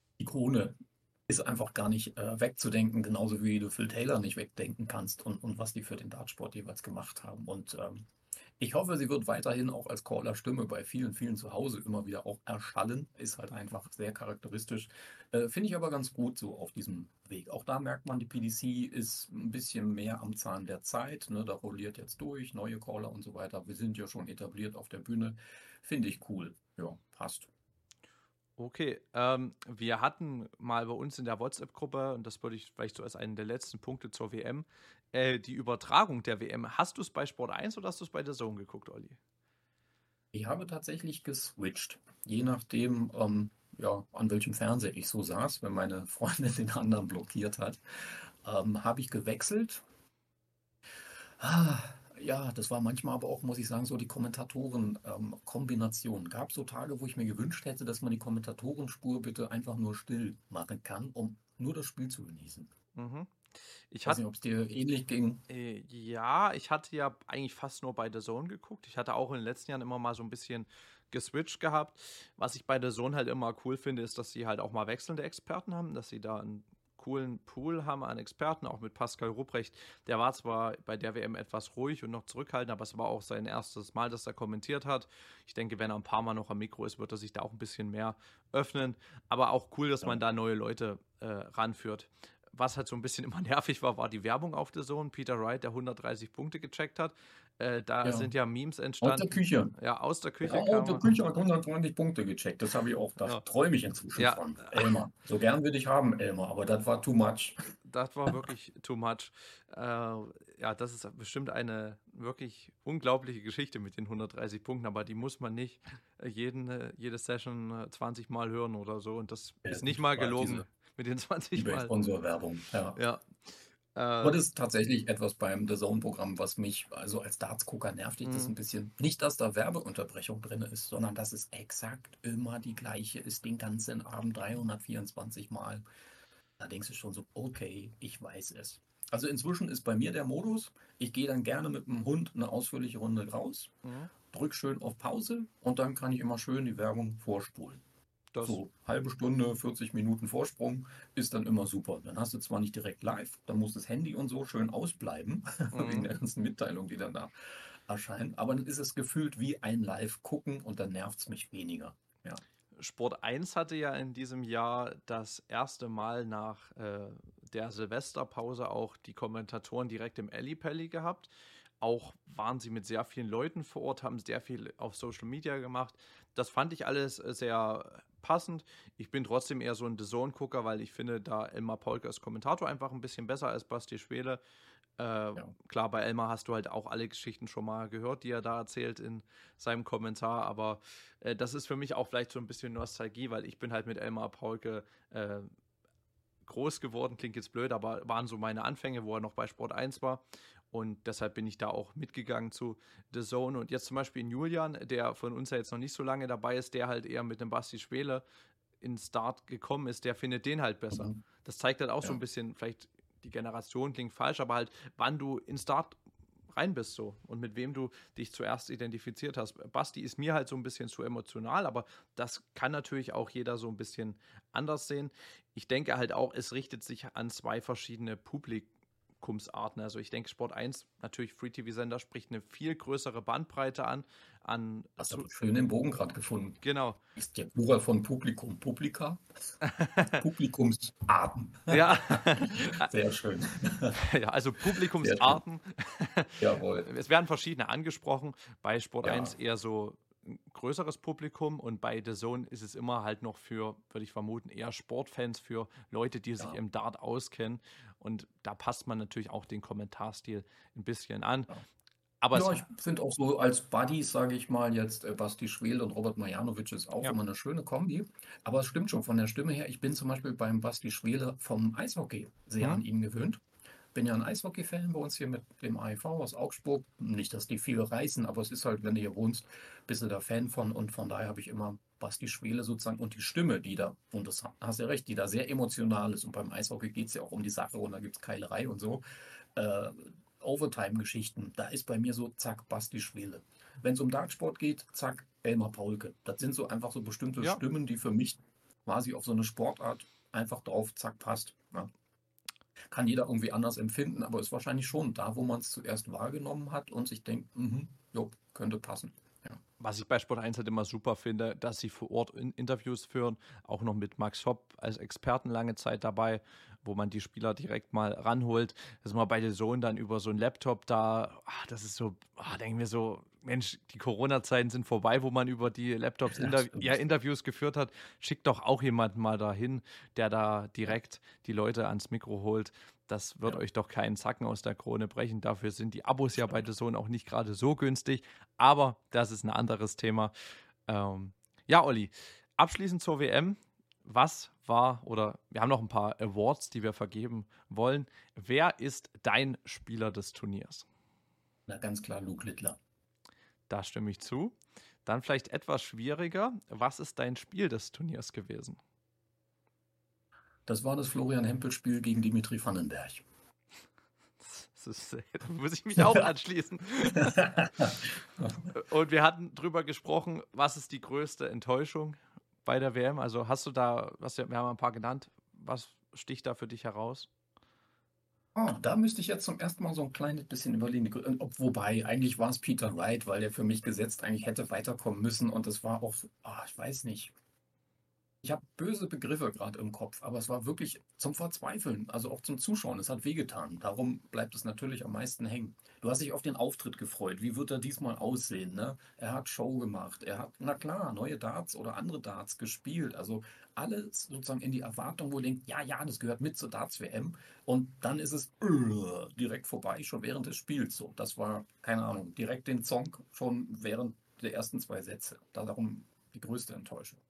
Ikone ist einfach gar nicht äh, wegzudenken, genauso wie du Phil Taylor nicht wegdenken kannst und, und was die für den Dartsport jeweils gemacht haben. Und ähm, ich hoffe, sie wird weiterhin auch als Caller-Stimme bei vielen, vielen zu Hause immer wieder auch erschallen. Ist halt einfach sehr charakteristisch. Äh, Finde ich aber ganz gut so auf diesem Weg. Auch da merkt man, die P D C ist ein bisschen mehr am Zahn der Zeit. Ne? Da rolliert jetzt durch, neue Caller und so weiter. Wir sind ja schon etabliert auf der Bühne. Finde ich cool. Ja, passt. Okay, ähm, wir hatten mal bei uns in der WhatsApp-Gruppe, und das würde ich vielleicht so als einen der letzten Punkte zur W M, äh, die Übertragung der W M. Hast du es bei Sport eins oder hast du es bei der Zone geguckt, Olli? Ich habe tatsächlich geswitcht, je nachdem, ähm, ja, an welchem Fernseher ich so saß, wenn meine Freundin den anderen blockiert hat, ähm, habe ich gewechselt. Ah, ja, das war manchmal aber auch, muss ich sagen, so die Kommentatoren-Kombination. Gab so Tage, wo ich mir gewünscht hätte, dass man die Kommentatorenspur bitte einfach nur still machen kann, um nur das Spiel zu genießen. Mhm. Ich Ich weiß hatte nicht, ob es dir ähnlich ging. Äh, ja, ich hatte ja eigentlich fast nur bei The Zone geguckt. Ich hatte auch in den letzten Jahren immer mal so ein bisschen geswitcht gehabt. Was ich bei The Zone halt immer cool finde, ist, dass sie halt auch mal wechselnde Experten haben, dass sie da einen coolen Pool haben an Experten, auch mit Pascal Rupprecht. Der war zwar bei der W M etwas ruhig und noch zurückhaltend, aber es war auch sein erstes Mal, dass er kommentiert hat. Ich denke, wenn er ein paar Mal noch am Mikro ist, wird er sich da auch ein bisschen mehr öffnen. Aber auch cool, dass Ja, man da neue Leute äh, ranführt. was halt so ein bisschen immer nervig war, war die Werbung auf The Zone. Peter Wright, der hundertdreißig Punkte gecheckt hat. Äh, da Ja. sind ja Memes Aus der entstanden. Küche. Ja, aus der Ja, Küche aus kam der er. Küche hat hundertzwanzig Punkte gecheckt. Das habe ich auch, da Ja, träume ich inzwischen ja, von. Elmar. So gern würde ich haben, Elmar, aber das war too much. das war wirklich too much. Äh, ja, das ist bestimmt eine wirklich unglaubliche Geschichte mit den hundertdreißig Punkten, aber die muss man nicht äh, jeden, äh, jede Session äh, zwanzig Mal hören oder so. Und das Ja, ist nicht gut, mal war gelogen diese mit den zwanzig Mal. eBay-Sponsor-Werbung. Ja. Ja, Aber äh, das ist tatsächlich etwas beim The Zone-Programm, was mich, also als Darts-Gucker nervt dich das mh, ein bisschen. Nicht, dass da Werbeunterbrechung drin ist, sondern dass es exakt immer die gleiche ist, den ganzen Abend dreihundertvierundzwanzig Mal. Da denkst du schon so, okay, ich weiß es. Also inzwischen ist bei mir der Modus, ich gehe dann gerne mit dem Hund eine ausführliche Runde raus, mh, drück schön auf Pause und dann kann ich immer schön die Werbung vorspulen. das, So halbe Stunde, vierzig Minuten Vorsprung ist dann immer super. Dann hast du zwar nicht direkt live, dann muss das Handy und so schön ausbleiben, wegen mh. der ganzen Mitteilung, die dann da erscheinen. Aber dann ist es gefühlt wie ein Live-Gucken und dann nervt es mich weniger. Ja. Sport eins hatte ja in diesem Jahr das erste Mal nach äh, der Silvesterpause auch die Kommentatoren direkt im Ellipelli gehabt. Auch waren sie mit sehr vielen Leuten vor Ort, haben sehr viel auf Social Media gemacht. Das fand ich alles äh, sehr passend. Ich bin trotzdem eher so ein The Zone-Gucker, weil ich finde, da Elmar Polke als Kommentator einfach ein bisschen besser als Basti Schwele. Äh, Ja. klar, bei Elmar hast du halt auch alle Geschichten schon mal gehört, die er da erzählt in seinem Kommentar, aber äh, das ist für mich auch vielleicht so ein bisschen Nostalgie, weil ich bin halt mit Elmar Paulke äh, groß geworden, klingt jetzt blöd, aber waren so meine Anfänge, wo er noch bei Sport eins war. Und deshalb bin ich da auch mitgegangen zu The Zone. Und jetzt zum Beispiel in Julian, der von uns ja jetzt noch nicht so lange dabei ist, der halt eher mit dem Basti Schwele ins Start gekommen ist, der findet den halt besser. Mhm. Das zeigt halt auch so Ja. ein bisschen, vielleicht die Generation klingt falsch, aber halt, wann du in Start rein bist so und mit wem du dich zuerst identifiziert hast. Basti ist mir halt so ein bisschen zu emotional, aber das kann natürlich auch jeder so ein bisschen anders sehen. Ich denke halt auch, es richtet sich an zwei verschiedene Publikumsarten. Also ich denke, Sport eins, natürlich Free-T V-Sender, spricht eine viel größere Bandbreite an. an Hast zu, aber schön den Bogen gerade gefunden. genau. Ist der Plural von Publikum Publika? Publikumsarten. Ja. Sehr schön. Ja, also Sehr schön. Publikumsarten. Jawohl. Es werden verschiedene angesprochen. Bei Sport Ja. eins eher so ein größeres Publikum und bei The Zone ist es immer halt noch für, würde ich vermuten, eher Sportfans, für Leute, die sich Ja. im Dart auskennen. Und da passt man natürlich auch den Kommentarstil ein bisschen an. Ja. Aber Ja, es, ich finde auch so als Buddies, sage ich mal, jetzt äh, Basti Schwel und Robert Marjanovic ist auch ja. immer eine schöne Kombi. Aber es stimmt schon von der Stimme her. Ich bin zum Beispiel beim Basti Schwele vom Eishockey sehr Mhm. an ihn gewöhnt. Bin ja ein Eishockey-Fan bei uns hier mit dem A I V aus Augsburg. Nicht, dass die viel reißen, aber es ist halt, wenn du hier wohnst, bist du da Fan von. Und von daher habe ich immer Basti Schwele sozusagen und die Stimme, die da, und das hast du ja recht, die da sehr emotional ist. Und beim Eishockey geht es ja auch um die Sache und da gibt es Keilerei und so. Äh, Overtime-Geschichten, da ist bei mir so, zack, Basti Schwele. Wenn es um Dartsport geht, zack, Elmar Paulke. Das sind so einfach so bestimmte Ja. Stimmen, die für mich quasi auf so eine Sportart einfach drauf, zack, passt. Ja. Kann jeder irgendwie anders empfinden, aber ist wahrscheinlich schon da, wo man es zuerst wahrgenommen hat und sich denkt, mhm, jo, könnte passen. Ja. Was ich bei Sport eins halt immer super finde, dass sie vor Ort in Interviews führen, auch noch mit Max Hopp als Experten lange Zeit dabei, wo man die Spieler direkt mal ranholt. Das ist mal bei The Zone dann über so einen Laptop da, ach, das ist so, ach, denken wir so, Mensch, die Corona-Zeiten sind vorbei, wo man über die Laptops Ja, Inter stimmt. ja, Interviews geführt hat. Schickt doch auch jemanden mal dahin, der da direkt die Leute ans Mikro holt. Das wird Ja. euch doch keinen Zacken aus der Krone brechen. Dafür sind die Abos ja bei The Zone auch nicht gerade so günstig. Aber das ist ein anderes Thema. Ähm, ja, Olli, abschließend zur W M. Was war, oder wir haben noch ein paar Awards, die wir vergeben wollen. Wer ist dein Spieler des Turniers? Na, ganz klar, Luke Littler. Da stimme ich zu. Dann vielleicht etwas schwieriger. Was ist dein Spiel des Turniers gewesen? Das war das Florian Hempel-Spiel gegen Dimitri Vandenberg. Das ist, da muss ich mich auch anschließen. Und wir hatten drüber gesprochen, was ist die größte Enttäuschung bei der W M? Also hast du da, was, wir haben ein paar genannt, was sticht da für dich heraus? Ah, da müsste ich jetzt zum ersten Mal so ein kleines bisschen überlegen. Die Grü- Ob, wobei, eigentlich war es Peter Wright, weil der für mich gesetzt eigentlich hätte weiterkommen müssen. Und das war auch, ah, ich weiß nicht. Ich habe böse Begriffe gerade im Kopf, aber es war wirklich zum Verzweifeln, also auch zum Zuschauen. Es hat wehgetan. Darum bleibt es natürlich am meisten hängen. Du hast dich auf den Auftritt gefreut. Wie wird er diesmal aussehen, ne? Er hat Show gemacht. Er hat, na klar, neue Darts oder andere Darts gespielt. Also alles sozusagen in die Erwartung, wo ihr denkt, ja, ja, das gehört mit zur Darts-W M. Und dann ist es äh, direkt vorbei, schon während des Spiels. So, das war, keine Ahnung, direkt den Song schon während der ersten zwei Sätze. Darum die größte Enttäuschung.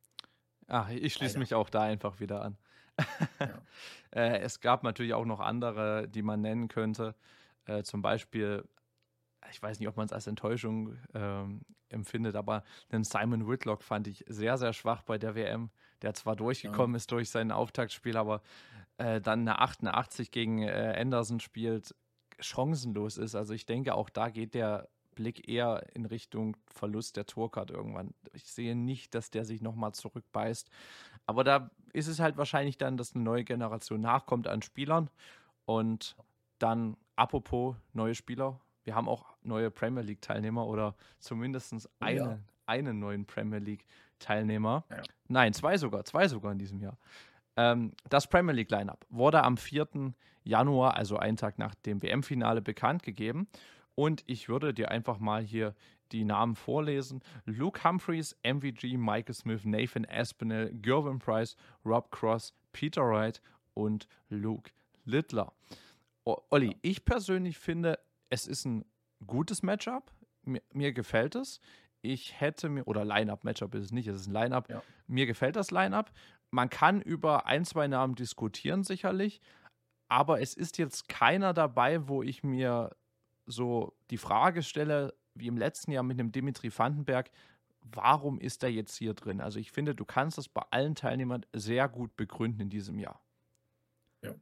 Ach, ich schließe Leider. mich auch da einfach wieder an. Ja. Äh, es gab natürlich auch noch andere, die man nennen könnte. Äh, zum Beispiel, ich weiß nicht, ob man es als Enttäuschung ähm, empfindet, aber einen Simon Whitlock fand ich sehr, sehr schwach bei der W M. Der zwar Ja, durchgekommen ist durch sein Auftaktspiel, aber äh, dann eine achtundachtzig gegen äh, Anderson spielt, chancenlos ist. Also ich denke, auch da geht der Blick eher in Richtung Verlust der Tourcard irgendwann. Ich sehe nicht, dass der sich nochmal zurückbeißt. Aber da ist es halt wahrscheinlich dann, dass eine neue Generation nachkommt an Spielern. Und dann, apropos neue Spieler, wir haben auch neue Premier League-Teilnehmer oder zumindest oh ja. eine, einen neuen Premier League-Teilnehmer. Ja, Nein, zwei sogar, zwei sogar in diesem Jahr. Ähm, das Premier League Lineup wurde am vierten Januar, also einen Tag nach dem W M-Finale, bekannt gegeben. Und ich würde dir einfach mal hier die Namen vorlesen. Luke Humphreys, M V G, Michael Smith, Nathan Aspinall, Gervin Price, Rob Cross, Peter Wright und Luke Littler. O ja, Olli, ich persönlich finde, es ist ein gutes Matchup. Mir, mir gefällt es. Ich hätte mir, oder Line-Up-Matchup ist es nicht, es ist ein Line-Up. ja. Mir gefällt das Line-Up. Man kann über ein, zwei Namen diskutieren, sicherlich. Aber es ist jetzt keiner dabei, wo ich mir so die Frage stelle, wie im letzten Jahr mit dem Dimitri Vandenberg, warum ist er jetzt hier drin? Also ich finde, du kannst das bei allen Teilnehmern sehr gut begründen in diesem Jahr. Ja,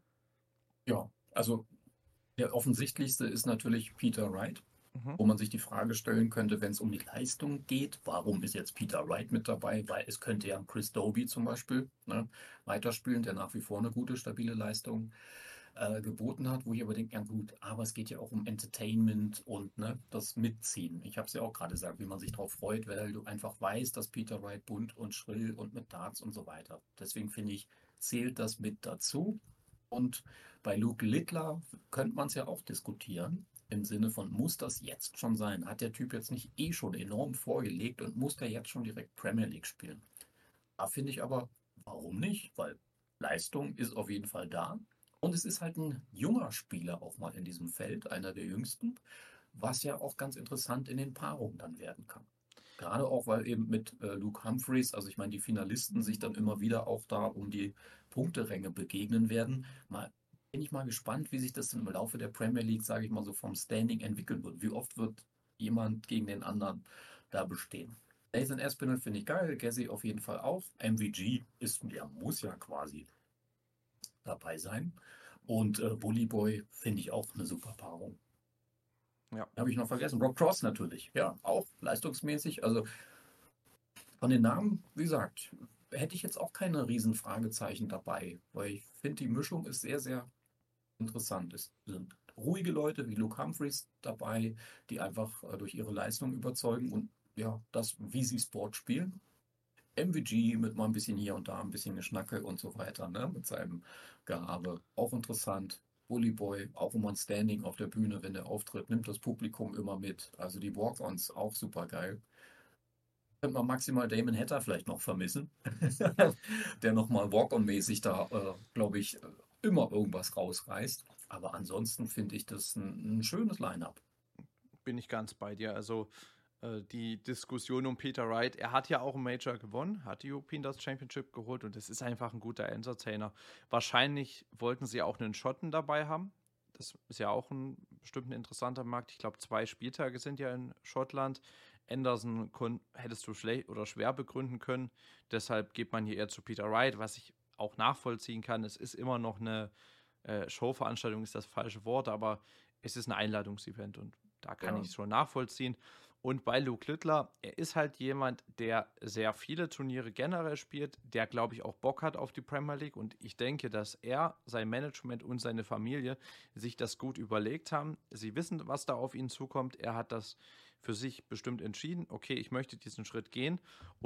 ja. Also der offensichtlichste ist natürlich Peter Wright, Mhm. wo man sich die Frage stellen könnte, wenn es um die Leistung geht, warum ist jetzt Peter Wright mit dabei? Weil es könnte ja Chris Dobie zum Beispiel, ne, weiterspielen, der nach wie vor eine gute, stabile Leistung äh, geboten hat, wo ich aber denke, ja gut, aber es geht ja auch um Entertainment und ne, das Mitziehen. Ich habe es ja auch gerade gesagt, wie man sich darauf freut, weil du einfach weißt, dass Peter Wright bunt und schrill und mit Darts und so weiter. Deswegen finde ich, zählt das mit dazu. Und bei Luke Littler könnte man es ja auch diskutieren. Im Sinne von, muss das jetzt schon sein? Hat der Typ jetzt nicht eh schon enorm vorgelegt und muss der jetzt schon direkt Premier League spielen? Da finde ich aber, warum nicht? Weil Leistung ist auf jeden Fall da. Und es ist halt ein junger Spieler auch mal in diesem Feld, einer der jüngsten, was ja auch ganz interessant in den Paarungen dann werden kann. Gerade auch, weil eben mit äh, Luke Humphreys, also ich meine, die Finalisten sich dann immer wieder auch da um die Punkteränge begegnen werden. Mal bin ich mal gespannt, wie sich das dann im Laufe der Premier League, sage ich mal so, vom Standing entwickeln wird. Wie oft wird jemand gegen den anderen da bestehen? Nathan Aspinall finde ich geil, Gassi auf jeden Fall auch. M V G ist, ja, muss ja quasi dabei sein. Und äh, Bully Boy finde ich auch eine super Paarung. Ja. Habe ich noch vergessen. Rob Cross natürlich, ja, auch leistungsmäßig. Also von den Namen, wie gesagt, hätte ich jetzt auch keine riesen Fragezeichen dabei, weil ich finde, die Mischung ist sehr, sehr interessant. Es sind ruhige Leute wie Luke Humphreys dabei, die einfach äh, durch ihre Leistung überzeugen und ja, das, wie sie Sport spielen. M V G mit mal ein bisschen hier und da ein bisschen Geschnacke und so weiter, ne? Mit seinem Gehabe. Auch interessant. Bully Boy, auch immer ein Standing auf der Bühne, wenn der auftritt, nimmt das Publikum immer mit. Also die Walk-Ons auch super geil. Könnte man maximal Damon Hatter vielleicht noch vermissen, der nochmal Walk-on-mäßig da, äh, glaube ich, äh, immer irgendwas rausreißt. Aber ansonsten finde ich das ein, ein schönes Line-up. Bin ich ganz bei dir. Also äh, die Diskussion um Peter Wright, er hat ja auch ein Major gewonnen, hat die European Darts Championship geholt und es ist einfach ein guter Entertainer. Wahrscheinlich wollten sie auch einen Schotten dabei haben. Das ist ja auch ein bestimmt ein interessanter Markt. Ich glaube, zwei Spieltage sind ja in Schottland. Anderson hättest du schlecht oder schwer begründen können. Deshalb geht man hier eher zu Peter Wright, was ich auch nachvollziehen kann. Es ist immer noch eine äh, Showveranstaltung, ist das falsche Wort, aber es ist ein Einladungsevent und da kann Ja, ich es schon nachvollziehen. Und bei Luke Littler, er ist halt jemand, der sehr viele Turniere generell spielt, der, glaube ich, auch Bock hat auf die Premier League. Und ich denke, dass er, sein Management und seine Familie sich das gut überlegt haben. Sie wissen, was da auf ihn zukommt. Er hat das für sich bestimmt entschieden. Okay, ich möchte diesen Schritt gehen. Und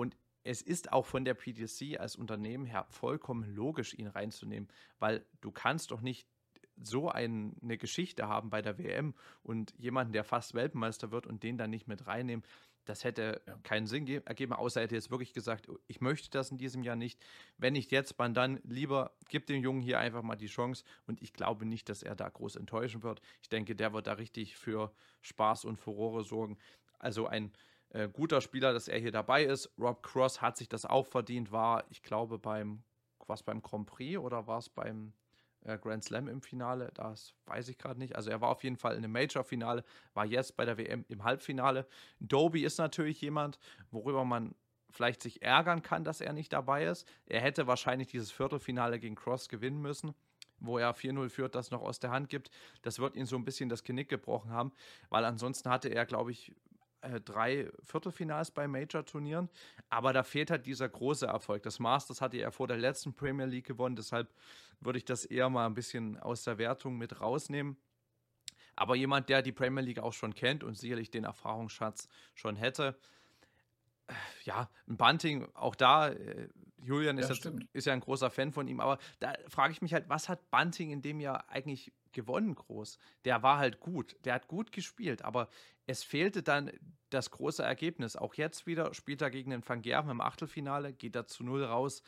es ist auch von der P D C als Unternehmen her vollkommen logisch, ihn reinzunehmen, weil du kannst doch nicht so ein, eine Geschichte haben bei der W M und jemanden, der fast Weltmeister wird und den dann nicht mit reinnehmen. Das hätte Ja. keinen Sinn ge- ergeben, außer er hätte jetzt wirklich gesagt, "Oh, ich möchte das in diesem Jahr nicht. Wenn nicht jetzt, wann dann? Lieber gib dem Jungen hier einfach mal die Chance und ich glaube nicht, dass er da groß enttäuschen wird. Ich denke, der wird da richtig für Spaß und Furore sorgen. Also ein äh, guter Spieler, dass er hier dabei ist. Rob Cross hat sich das auch verdient, war, ich glaube, beim, was beim Grand Prix oder war es beim äh, Grand Slam im Finale? Das weiß ich gerade nicht. Also er war auf jeden Fall in einem Major-Finale, war jetzt bei der W M im Halbfinale. Doby ist natürlich jemand, worüber man vielleicht sich ärgern kann, dass er nicht dabei ist. Er hätte wahrscheinlich dieses Viertelfinale gegen Cross gewinnen müssen, wo er vier null führt, das noch aus der Hand gibt. Das wird ihn so ein bisschen das Genick gebrochen haben, weil ansonsten hatte er, glaube ich, äh, drei Viertelfinals bei Major-Turnieren, aber da fehlt halt dieser große Erfolg. Das Masters hatte er vor der letzten Premier League gewonnen, deshalb würde ich das eher mal ein bisschen aus der Wertung mit rausnehmen. Aber jemand, der die Premier League auch schon kennt und sicherlich den Erfahrungsschatz schon hätte, ja, ein Bunting, auch da, äh, Julian ist, Ja, jetzt, stimmt. ist ja ein großer Fan von ihm, aber da frage ich mich halt, was hat Bunting in dem Jahr eigentlich gewonnen groß? Der war halt gut, der hat gut gespielt, aber es fehlte dann das große Ergebnis. Auch jetzt wieder spielt er gegen den Van Gerven im Achtelfinale, geht er zu null raus.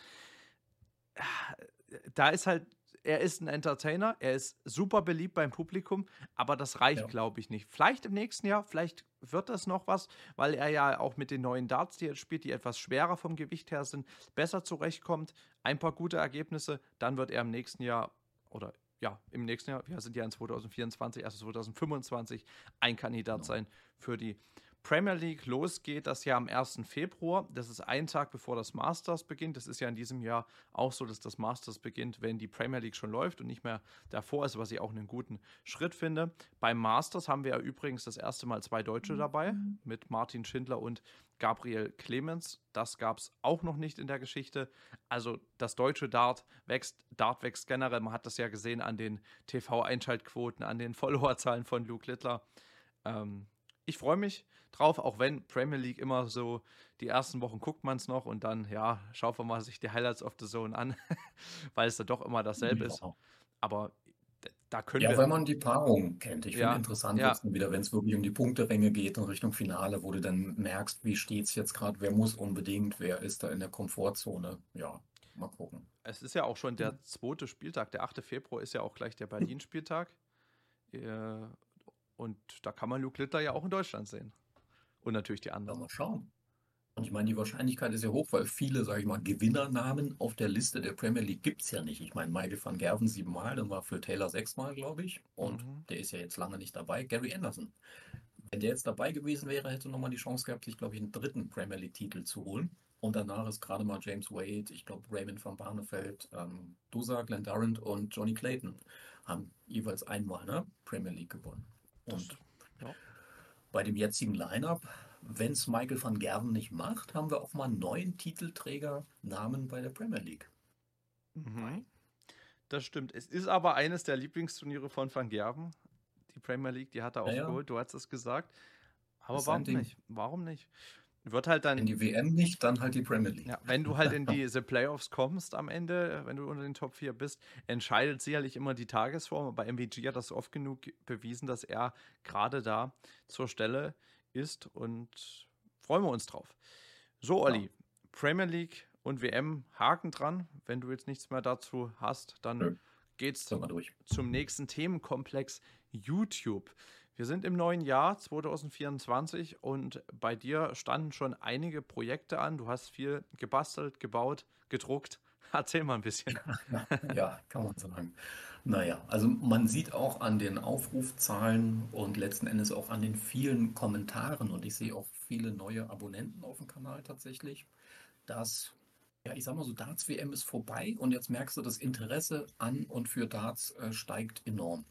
Da ist halt, er ist ein Entertainer, er ist super beliebt beim Publikum, aber das reicht, Ja. glaube ich, nicht. Vielleicht im nächsten Jahr, vielleicht wird das noch was, weil er ja auch mit den neuen Darts, die er spielt, die etwas schwerer vom Gewicht her sind, besser zurechtkommt. Ein paar gute Ergebnisse, dann wird er im nächsten Jahr oder ja, im nächsten Jahr, wir sind ja in zwanzig vierundzwanzig, also zwanzig fünfundzwanzig, ein Kandidat Genau. sein für die Premier League. Los geht das ja am ersten Februar. Das ist ein Tag bevor das Masters beginnt. Das ist ja in diesem Jahr auch so, dass das Masters beginnt, wenn die Premier League schon läuft und nicht mehr davor ist, was ich auch einen guten Schritt finde. Beim Masters haben wir ja übrigens das erste Mal zwei Deutsche dabei, mit Martin Schindler und Gabriel Clemens. Das gab es auch noch nicht in der Geschichte. Also das deutsche Dart wächst, Dart wächst generell. Man hat das ja gesehen an den T V-Einschaltquoten, an den Followerzahlen von Luke Littler. Ähm, ich freue mich drauf, auch wenn Premier League immer so, die ersten Wochen guckt man es noch und dann, ja, schaut man mal sich die Highlights of the Zone an, weil es da doch immer dasselbe ist. Ja. Aber d- da können Ja, wir, weil man die Paarung kennt. Ich finde, ja, interessant wird ja, es dann wieder, wenn es wirklich um die Punkteränge geht in Richtung Finale, wo du dann merkst, wie steht es jetzt gerade, wer muss unbedingt, wer ist da in der Komfortzone. Ja, mal gucken. es ist ja auch schon der zweite Spieltag. Der achte Februar ist ja auch gleich der Berlin-Spieltag. Äh, und da kann man Luke Littler ja auch in Deutschland sehen. Und natürlich die Ja, anderen. mal schauen. Und ich meine, die Wahrscheinlichkeit ist ja hoch, weil viele, sage ich mal, Gewinnernamen auf der Liste der Premier League gibt es ja nicht. Ich meine, Michael van Gerven siebenmal, dann war Phil Taylor sechsmal, glaube ich. Und Mhm. der ist ja jetzt lange nicht dabei. Gary Anderson. Wenn der jetzt dabei gewesen wäre, hätte nochmal die Chance gehabt, sich, glaube ich, einen dritten Premier League-Titel zu holen. Und danach ist gerade mal James Wade, ich glaube Raymond van Barneveld, ähm, Dusa, Glenn Durant und Johnny Clayton haben jeweils einmal ne, Premier League gewonnen. Das, Und ja. bei dem jetzigen Line-Up, wenn es Michael van Gerven nicht macht, haben wir auch mal einen neuen Titelträger-Namen bei der Premier League. Mhm. Das stimmt. Es ist aber eines der Lieblingsturniere von Van Gerven. Die Premier League, die hat er Naja, aufgeholt, du hast es gesagt. Aber ist sein warum Ding. nicht? Warum nicht? Wird halt Wenn dann, die W M nicht, dann halt die Premier League. ja, wenn du halt in diese Playoffs kommst am Ende, wenn du unter den Top vier bist, entscheidet sicherlich immer die Tagesform. Aber M V G hat das oft genug bewiesen, dass er gerade da zur Stelle ist und freuen wir uns drauf. So, Olli, Ja, Premier League und W M, Haken dran. Wenn du jetzt nichts mehr dazu hast, dann nö, geht's sind wir durch. zum nächsten Themenkomplex YouTube. Wir sind im neuen Jahr zwanzig vierundzwanzig und bei dir standen schon einige Projekte an. Du hast viel gebastelt, gebaut, gedruckt. Erzähl mal ein bisschen. Ja, kann man sagen. Naja, also man sieht auch an den Aufrufzahlen und letzten Endes auch an den vielen Kommentaren und ich sehe auch viele neue Abonnenten auf dem Kanal tatsächlich, dass, ja, ich sag mal so, Darts-W M ist vorbei und jetzt merkst du, das Interesse an und für Darts äh, steigt enorm.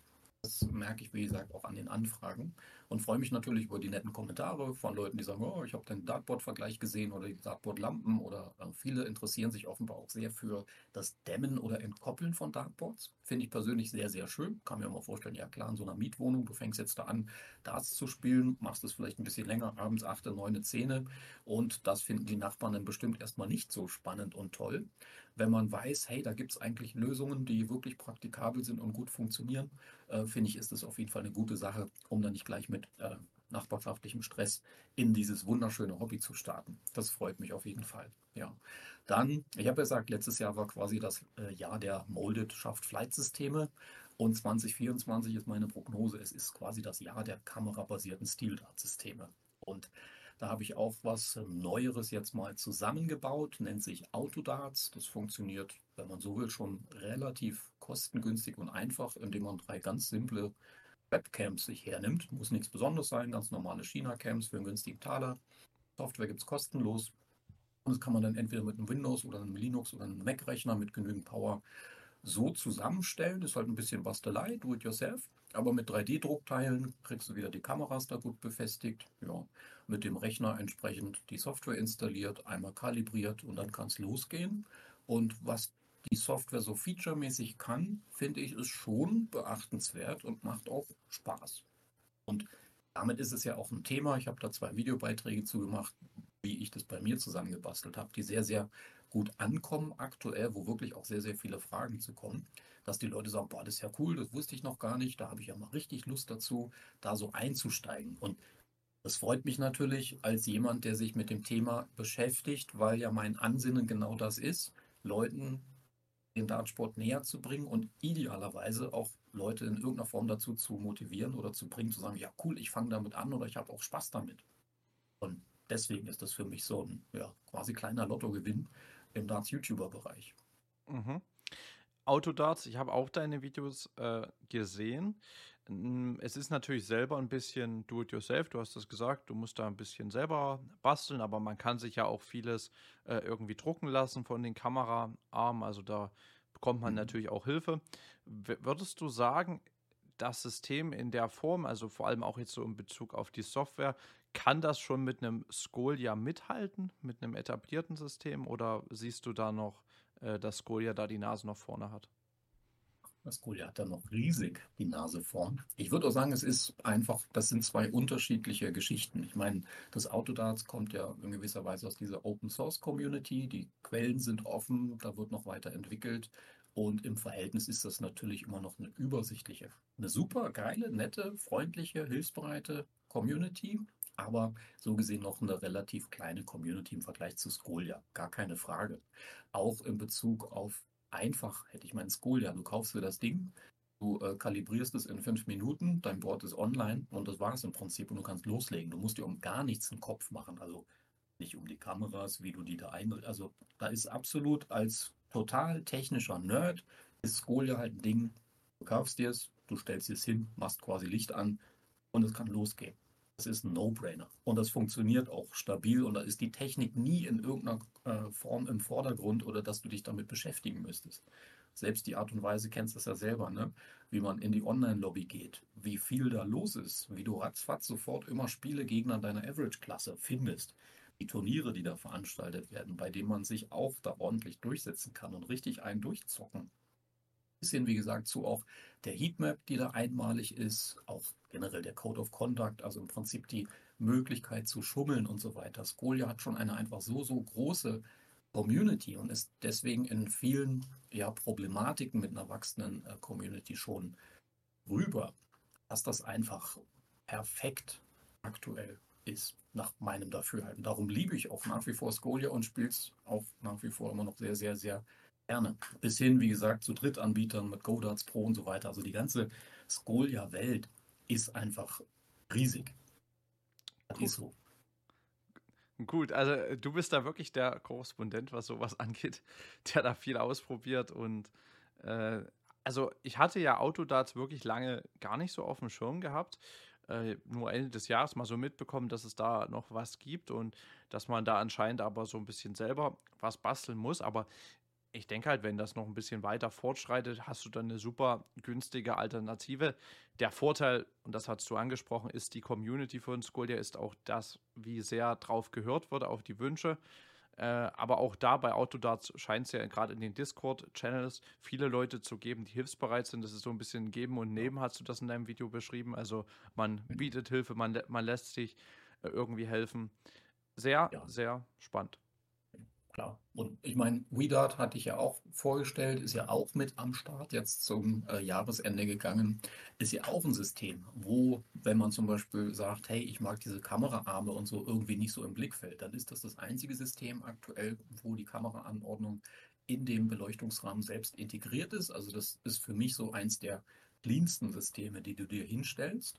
Das merke ich, wie gesagt, auch an den Anfragen und freue mich natürlich über die netten Kommentare von Leuten, die sagen, oh, ich habe den Dartboard-Vergleich gesehen oder die Dartboard-Lampen oder äh, viele interessieren sich offenbar auch sehr für das Dämmen oder Entkoppeln von Dartboards. Finde ich persönlich sehr, sehr schön. Kann mir mal vorstellen, ja klar, in so einer Mietwohnung, du fängst jetzt da an, Darts zu spielen, machst es vielleicht ein bisschen länger, abends acht, neun, zehn und das finden die Nachbarn dann bestimmt erstmal nicht so spannend und toll. Wenn man weiß, hey, da gibt es eigentlich Lösungen, die wirklich praktikabel sind und gut funktionieren, äh, finde ich, ist es auf jeden Fall eine gute Sache, um dann nicht gleich mit äh, nachbarschaftlichem Stress in dieses wunderschöne Hobby zu starten. Das freut mich auf jeden Fall. Ja. Dann, ich habe ja gesagt, letztes Jahr war quasi das äh, Jahr der Molded Shaft Flight Systeme und zwanzig vierundzwanzig ist meine Prognose, es ist quasi das Jahr der kamerabasierten Steel Dart Systeme. Und da habe ich auch was Neueres jetzt mal zusammengebaut, nennt sich Autodarts. Das funktioniert, wenn man so will, schon relativ kostengünstig und einfach, indem man drei ganz simple Webcams sich hernimmt. Muss nichts Besonderes sein, ganz normale China-Cams für einen günstigen Taler. Software gibt es kostenlos. Und das kann man dann entweder mit einem Windows oder einem Linux oder einem Mac-Rechner mit genügend Power so zusammenstellen. Ist halt ein bisschen Bastelei, do it yourself. Aber mit drei D-Druckteilen kriegst du wieder die Kameras da gut befestigt. Ja, mit dem Rechner entsprechend die Software installiert, einmal kalibriert und dann kann es losgehen. Und was die Software so featuremäßig kann, finde ich, ist schon beachtenswert und macht auch Spaß. Und damit ist es ja auch ein Thema. Ich habe da zwei Videobeiträge zu gemacht, wie ich das bei mir zusammengebastelt habe, die sehr, sehr gut ankommen aktuell, wo wirklich auch sehr, sehr viele Fragen zu kommen, dass die Leute sagen, boah, das ist ja cool, das wusste ich noch gar nicht, da habe ich ja mal richtig Lust dazu, da so einzusteigen. Und das freut mich natürlich als jemand, der sich mit dem Thema beschäftigt, weil ja mein Ansinnen genau das ist, Leuten den Dartsport näher zu bringen und idealerweise auch Leute in irgendeiner Form dazu zu motivieren oder zu bringen, zu sagen, ja cool, ich fange damit an oder ich habe auch Spaß damit. Und deswegen ist das für mich so ein ja, quasi kleiner Lottogewinn im Darts-YouTuber-Bereich. Mhm. Autodarts, ich habe auch deine Videos äh, gesehen. Mm, Es ist natürlich selber ein bisschen do-it-yourself, du hast das gesagt, du musst da ein bisschen selber basteln, aber man kann sich ja auch vieles äh, irgendwie drucken lassen von den Kameraarmen, also da bekommt man Mhm. natürlich auch Hilfe. W würdest du sagen, das System in der Form, also vor allem auch jetzt so in Bezug auf die Software, kann das schon mit einem Scolia mithalten, mit einem etablierten System, oder siehst du da noch, äh, dass Scolia da die Nase noch vorne hat? Das Goliath hat da noch riesig die Nase vorn. Ich würde auch sagen, es ist einfach, das sind zwei unterschiedliche Geschichten. Ich meine, das Autodarts kommt ja in gewisser Weise aus dieser Open Source Community. Die Quellen sind offen, da wird noch weiter entwickelt. Und im Verhältnis ist das natürlich immer noch eine übersichtliche, eine super geile, nette, freundliche, hilfsbereite Community. Aber so gesehen noch eine relativ kleine Community im Vergleich zu Skolia. Gar keine Frage. Auch in Bezug auf einfach, hätte ich meinen Skool, ja, du kaufst dir das Ding, du äh, kalibrierst es in fünf Minuten, dein Board ist online und das war es im Prinzip und du kannst loslegen. Du musst dir um gar nichts einen Kopf machen, also nicht um die Kameras, wie du die da einrichtest. Also da ist absolut als total technischer Nerd, ist Skool ja halt ein Ding, du kaufst dir es, du stellst es hin, machst quasi Licht an und es kann losgehen. Das ist ein No-Brainer. Und das funktioniert auch stabil und da ist die Technik nie in irgendeiner äh, Form im Vordergrund oder dass du dich damit beschäftigen müsstest. Selbst die Art und Weise kennst du es ja selber, ne? Wie man in die Online-Lobby geht, wie viel da los ist, wie du ratzfatz sofort immer Spielegegner deiner Average-Klasse findest. Die Turniere, die da veranstaltet werden, bei denen man sich auch da ordentlich durchsetzen kann und richtig einen durchzocken bisschen, wie gesagt, zu auch der Heatmap, die da einmalig ist, auch generell der Code of Conduct, also im Prinzip die Möglichkeit zu schummeln und so weiter. Skolia hat schon eine einfach so, so große Community und ist deswegen in vielen ja, Problematiken mit einer wachsenden äh, Community schon rüber, dass das einfach perfekt aktuell ist, nach meinem Dafürhalten. Darum liebe ich auch nach wie vor Skolia und spiele es auch nach wie vor immer noch sehr, sehr, sehr gerne. Bis hin, wie gesagt, zu Drittanbietern mit Godarts Pro und so weiter. Also die ganze Skolia-Welt ist einfach riesig. Das Cool. ist so. Gut, also äh, du bist da wirklich der Korrespondent, was sowas angeht, der da viel ausprobiert und äh, also ich hatte ja Autodarts wirklich lange gar nicht so auf dem Schirm gehabt. Äh, nur Ende des Jahres mal so mitbekommen, dass es da noch was gibt und dass man da anscheinend aber so ein bisschen selber was basteln muss. Aber Ich denke halt, wenn das noch ein bisschen weiter fortschreitet, hast du dann eine super günstige Alternative. Der Vorteil, und das hast du angesprochen, ist die Community von Scolia ist auch das, wie sehr drauf gehört wird, auf die Wünsche. Äh, aber auch da bei Autodarts scheint es ja gerade in den Discord-Channels viele Leute zu geben, die hilfsbereit sind. Das ist so ein bisschen Geben und Ja, Nehmen, hast du das in deinem Video beschrieben. Also man genau. bietet Hilfe, man, lä- man lässt sich äh, irgendwie helfen. Sehr, Ja. sehr spannend. Klar. Und ich meine, WeDart hatte ich ja auch vorgestellt, ist ja auch mit am Start jetzt zum äh, Jahresende gegangen. Ist ja auch ein System, wo, wenn man zum Beispiel sagt, hey, ich mag diese Kameraarme und so irgendwie nicht so im Blickfeld, dann ist das das einzige System aktuell, wo die Kameraanordnung in dem Beleuchtungsrahmen selbst integriert ist. Also das ist für mich so eins der cleansten Systeme, die du dir hinstellst.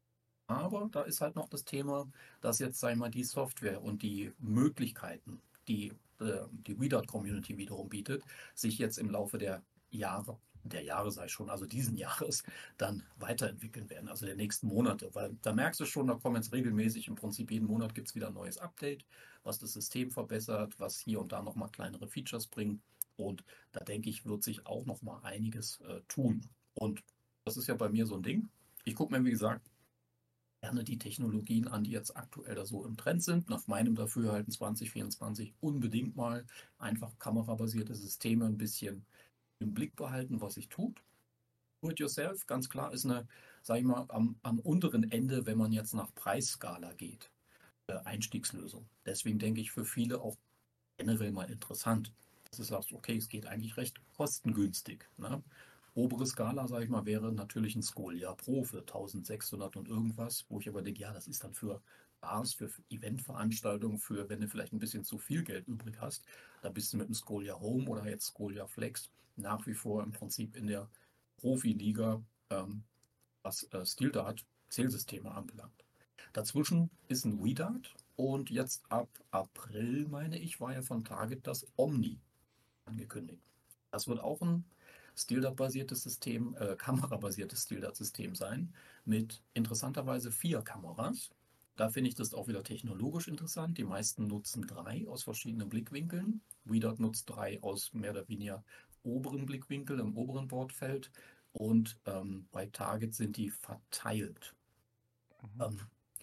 Aber da ist halt noch das Thema, dass jetzt, sag ich mal, die Software und die Möglichkeiten, die äh, die WeDot-Community wiederum bietet, sich jetzt im Laufe der Jahre, der Jahre sei schon, also diesen Jahres, dann weiterentwickeln werden, also der nächsten Monate. Weil da merkst du schon, da kommen jetzt regelmäßig, im Prinzip jeden Monat gibt es wieder ein neues Update, was das System verbessert, was hier und da nochmal kleinere Features bringt. Und da denke ich, wird sich auch nochmal einiges äh, tun. Und das ist ja bei mir so ein Ding. Ich gucke mir, wie gesagt, gerne die Technologien an, die jetzt aktuell da so im Trend sind. Nach meinem Dafürhalten zwanzig vierundzwanzig unbedingt mal einfach kamerabasierte Systeme ein bisschen im Blick behalten, was sich tut. Do-it-yourself, ganz klar, ist eine, sag ich mal, am, am unteren Ende, wenn man jetzt nach Preisskala geht, äh, Einstiegslösung. Deswegen denke ich für viele auch generell mal interessant, dass du sagst, okay, es geht eigentlich recht kostengünstig. Ne? Obere Skala, sage ich mal, wäre natürlich ein Scolia Pro für eintausendsechshundert und irgendwas, wo ich aber denke, ja, das ist dann für Bars, für Eventveranstaltungen, für wenn du vielleicht ein bisschen zu viel Geld übrig hast, da bist du mit dem Scolia Home oder jetzt Scolia Flex nach wie vor im Prinzip in der Profiliga, ähm, was äh, SteelDart Zählsysteme anbelangt. Dazwischen ist ein WeDart und jetzt ab April, meine ich, war ja von Target das Omni angekündigt. Das wird auch ein SteelDart-basiertes System, äh, kamerabasiertes SteelDart-System sein, mit interessanterweise vier Kameras. Da finde ich das auch wieder technologisch interessant. Die meisten nutzen drei aus verschiedenen Blickwinkeln. WeDot nutzt drei aus mehr oder weniger oberen Blickwinkel im oberen Bordfeld und ähm, bei Target sind die verteilt. Mhm. Ähm,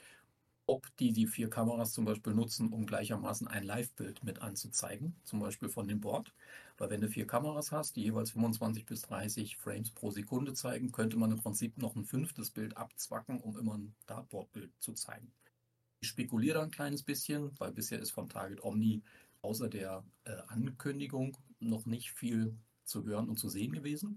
ob die die vier Kameras zum Beispiel nutzen, um gleichermaßen ein Live-Bild mit anzuzeigen, zum Beispiel von dem Board. Weil wenn du vier Kameras hast, die jeweils fünfundzwanzig bis dreißig Frames pro Sekunde zeigen, könnte man im Prinzip noch ein fünftes Bild abzwacken, um immer ein Dartboard-Bild zu zeigen. Ich spekuliere da ein kleines bisschen, weil bisher ist von Target Omni außer der äh, Ankündigung noch nicht viel zu hören und zu sehen gewesen.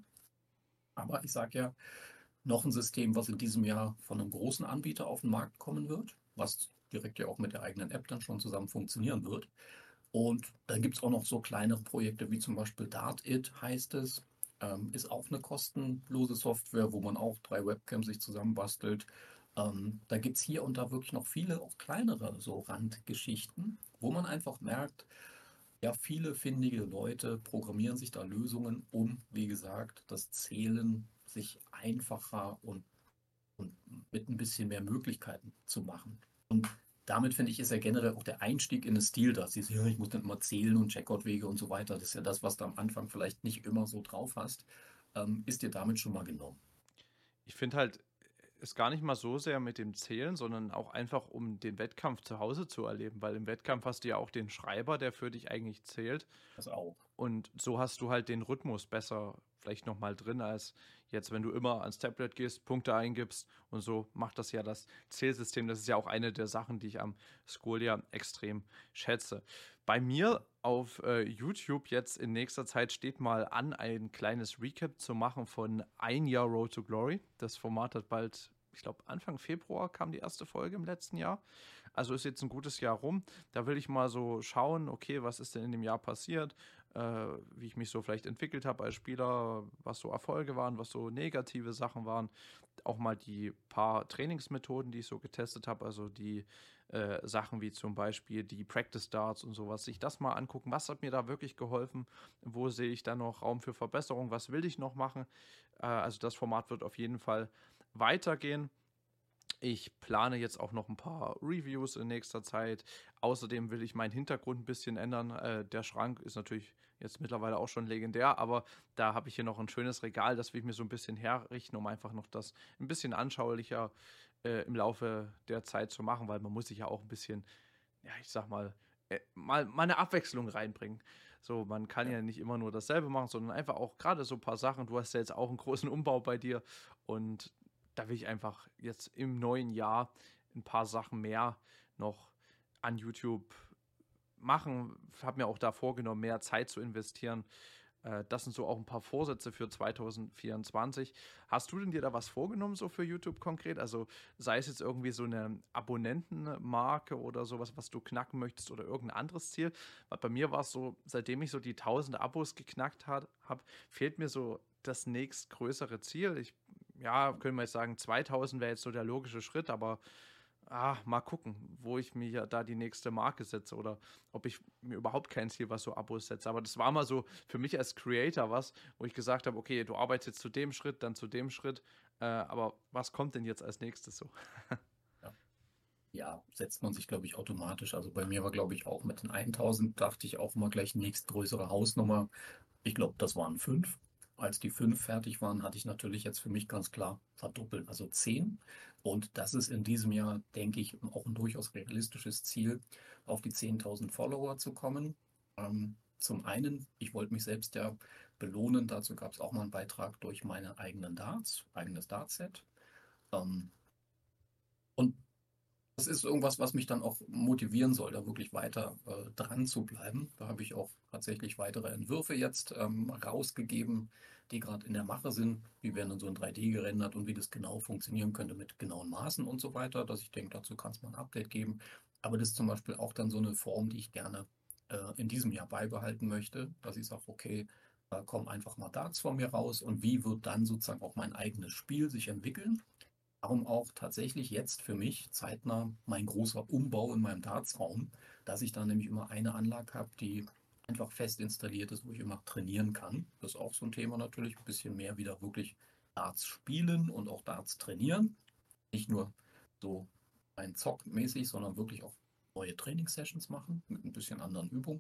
Aber ich sage ja, noch ein System, was in diesem Jahr von einem großen Anbieter auf den Markt kommen wird, was direkt ja auch mit der eigenen App dann schon zusammen funktionieren wird. Und dann gibt es auch noch so kleinere Projekte wie zum Beispiel Dartit heißt es. Ähm, ist auch eine kostenlose Software, wo man auch drei Webcams sich zusammenbastelt. Ähm, da gibt es hier und da wirklich noch viele, auch kleinere so Randgeschichten, wo man einfach merkt, ja, viele findige Leute programmieren sich da Lösungen, um, wie gesagt, das Zählen sich einfacher und, und mit ein bisschen mehr Möglichkeiten zu machen. Und damit finde ich, ist ja generell auch der Einstieg in den Stil, dass sie ja, ich muss dann immer zählen und Checkout-Wege und so weiter. Das ist ja das, was du am Anfang vielleicht nicht immer so drauf hast, ähm, ist dir damit schon mal genommen. Ich finde halt, ist gar nicht mal so sehr mit dem Zählen, sondern auch einfach, um den Wettkampf zu Hause zu erleben, weil im Wettkampf hast du ja auch den Schreiber, der für dich eigentlich zählt. Das auch. Und so hast du halt den Rhythmus besser vielleicht nochmal drin, als jetzt, wenn du immer ans Tablet gehst, Punkte eingibst und so macht das ja das Zählsystem. Das ist ja auch eine der Sachen, die ich am Scolia extrem schätze. Bei mir auf äh, YouTube jetzt in nächster Zeit steht mal an, ein kleines Recap zu machen von Ein Jahr Road to Glory. Das Format hat bald, ich glaube, Anfang Februar kam die erste Folge im letzten Jahr. Also ist jetzt ein gutes Jahr rum. Da will ich mal so schauen, okay, was ist denn in dem Jahr passiert? Äh, wie ich mich so vielleicht entwickelt habe als Spieler, was so Erfolge waren, was so negative Sachen waren. Auch mal die paar Trainingsmethoden, die ich so getestet habe, also die äh, Sachen wie zum Beispiel die Practice Darts und sowas, sich das mal angucken, was hat mir da wirklich geholfen, wo sehe ich da noch Raum für Verbesserung, was will ich noch machen. Äh, also das Format wird auf jeden Fall weitergehen. Ich plane jetzt auch noch ein paar Reviews in nächster Zeit. Außerdem will ich meinen Hintergrund ein bisschen ändern. Äh, der Schrank ist natürlich jetzt mittlerweile auch schon legendär, aber da habe ich hier noch ein schönes Regal, das will ich mir so ein bisschen herrichten, um einfach noch das ein bisschen anschaulicher äh, im Laufe der Zeit zu machen, weil man muss sich ja auch ein bisschen, ja, ich sag mal, äh, mal, mal eine Abwechslung reinbringen. So, man kann Ja. ja nicht immer nur dasselbe machen, sondern einfach auch gerade so ein paar Sachen. Du hast ja jetzt auch einen großen Umbau bei dir und da will ich einfach jetzt im neuen Jahr ein paar Sachen mehr noch an YouTube machen. Habe mir auch da vorgenommen, mehr Zeit zu investieren. Äh, Das sind so auch ein paar Vorsätze für zwanzig vierundzwanzig. Hast du denn dir da was vorgenommen, so für YouTube konkret? Also sei es jetzt irgendwie so eine Abonnentenmarke oder sowas, was du knacken möchtest oder irgendein anderes Ziel? Weil bei mir war es so, seitdem ich so die tausend Abos geknackt habe, fehlt mir so das nächstgrößere Ziel. Ich, ja, können wir jetzt sagen, zweitausend wäre jetzt so der logische Schritt, aber ah, mal gucken, wo ich mir ja da die nächste Marke setze oder ob ich mir überhaupt kein Ziel, was so Abos setze. Aber das war mal so für mich als Creator was, wo ich gesagt habe, okay, du arbeitest jetzt zu dem Schritt, dann zu dem Schritt, äh, aber was kommt denn jetzt als nächstes so? Ja. Ja, setzt man sich, glaube ich, automatisch. Also bei mir war, glaube ich, auch mit den tausend, dachte ich auch immer gleich nächstgrößere Hausnummer. Ich glaube, das waren fünf. Als die fünf fertig waren, hatte ich natürlich jetzt für mich ganz klar verdoppelt, also zehn. Und das ist in diesem Jahr, denke ich, auch ein durchaus realistisches Ziel, auf die zehntausend Follower zu kommen. Ähm, zum einen, ich wollte mich selbst ja belohnen. Dazu gab es auch mal einen Beitrag durch meine eigenen Darts, eigenes Dartset. Ähm, und das ist irgendwas, was mich dann auch motivieren soll, da wirklich weiter äh, dran zu bleiben. Da habe ich auch tatsächlich weitere Entwürfe jetzt ähm, rausgegeben, die gerade in der Mache sind. Die werden dann so in drei D gerendert und wie das genau funktionieren könnte mit genauen Maßen und so weiter, dass ich denke, dazu kann es mal ein Update geben. Aber das ist zum Beispiel auch dann so eine Form, die ich gerne äh, in diesem Jahr beibehalten möchte, dass ich sage, okay, da kommen einfach mal Darts von mir raus und wie wird dann sozusagen auch mein eigenes Spiel sich entwickeln. Darum auch tatsächlich jetzt für mich zeitnah mein großer Umbau in meinem Dartsraum, dass ich da nämlich immer eine Anlage habe, die einfach fest installiert ist, wo ich immer trainieren kann. Das ist auch so ein Thema natürlich, ein bisschen mehr wieder wirklich Darts spielen und auch Darts trainieren. Nicht nur so ein Zock-mäßig, sondern wirklich auch neue Trainingssessions machen mit ein bisschen anderen Übungen.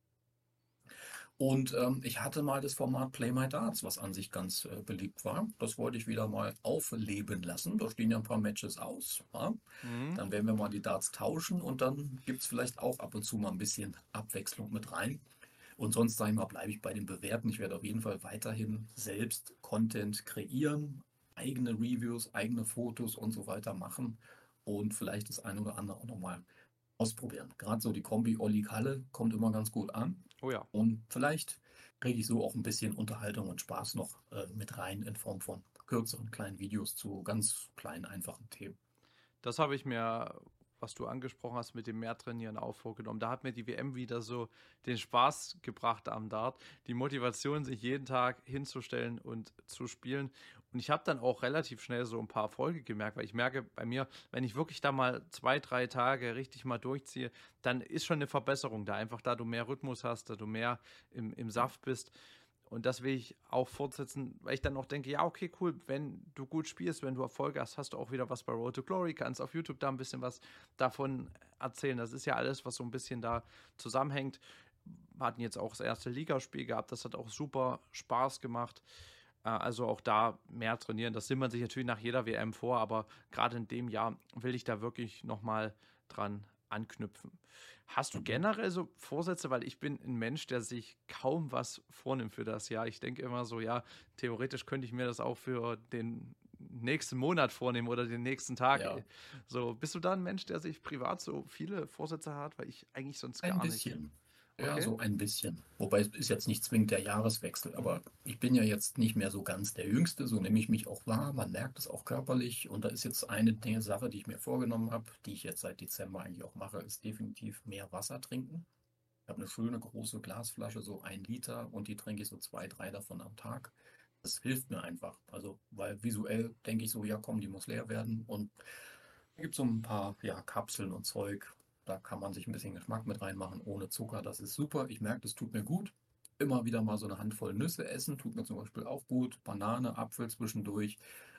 Und ähm, ich hatte mal das Format Play My Darts, was an sich ganz äh, beliebt war. Das wollte ich wieder mal aufleben lassen. Da stehen ja ein paar Matches aus. Ja? Mhm. Dann werden wir mal die Darts tauschen und dann gibt es vielleicht auch ab und zu mal ein bisschen Abwechslung mit rein. Und sonst, sage ich mal, bleibe ich bei den Bewerten. Ich werde auf jeden Fall weiterhin selbst Content kreieren, eigene Reviews, eigene Fotos und so weiter machen und vielleicht das eine oder andere auch nochmal ausprobieren. Gerade so die Kombi Olli Kalle kommt immer ganz gut an. Oh ja. Und vielleicht kriege ich so auch ein bisschen Unterhaltung und Spaß noch äh, mit rein in Form von kürzeren kleinen Videos zu ganz kleinen, einfachen Themen. Das habe ich mir, was du angesprochen hast, mit dem Mehrtrainieren auch vorgenommen. Da hat mir die W M wieder so den Spaß gebracht am Dart, die Motivation, sich jeden Tag hinzustellen und zu spielen. Und ich habe dann auch relativ schnell so ein paar Erfolge gemerkt, weil ich merke bei mir, wenn ich wirklich da mal zwei, drei Tage richtig mal durchziehe, dann ist schon eine Verbesserung da. Einfach da du mehr Rhythmus hast, da du mehr im, im Saft bist. Und das will ich auch fortsetzen, weil ich dann auch denke, ja, okay, cool, wenn du gut spielst, wenn du Erfolge hast, hast du auch wieder was bei Road to Glory, kannst auf YouTube da ein bisschen was davon erzählen. Das ist ja alles, was so ein bisschen da zusammenhängt. Wir hatten jetzt auch das erste Ligaspiel gehabt, das hat auch super Spaß gemacht. Äh, Also auch da mehr trainieren. Das nimmt man sich natürlich nach jeder W M vor, aber gerade in dem Jahr will ich da wirklich nochmal dran anknüpfen. Hast du Mhm. generell so Vorsätze? Weil ich bin ein Mensch, der sich kaum was vornimmt für das Jahr. Ich denke immer so, ja, theoretisch könnte ich mir das auch für den nächsten Monat vornehmen oder den nächsten Tag. Ja, So, bist du da ein Mensch, der sich privat so viele Vorsätze hat? Weil ich eigentlich sonst ein gar nicht. bisschen. Ja, Okay? so ein bisschen. Wobei es ist jetzt nicht zwingend der Jahreswechsel, aber ich bin ja jetzt nicht mehr so ganz der Jüngste, so nehme ich mich auch wahr. Man merkt es auch körperlich. Und da ist jetzt eine Dinge- Sache, die ich mir vorgenommen habe, die ich jetzt seit Dezember eigentlich auch mache, ist definitiv mehr Wasser trinken. Ich habe eine schöne große Glasflasche, so ein Liter, und die trinke ich so zwei, drei davon am Tag. Das hilft mir einfach. Also, weil visuell denke ich so, ja komm, die muss leer werden. Und da gibt es so ein paar, ja, Kapseln und Zeug. Da kann man sich ein bisschen Geschmack mit reinmachen, ohne Zucker. Das ist super. Ich merke, das tut mir gut. Immer wieder mal so eine Handvoll Nüsse essen, tut mir zum Beispiel auch gut. Banane, Apfel zwischendurch.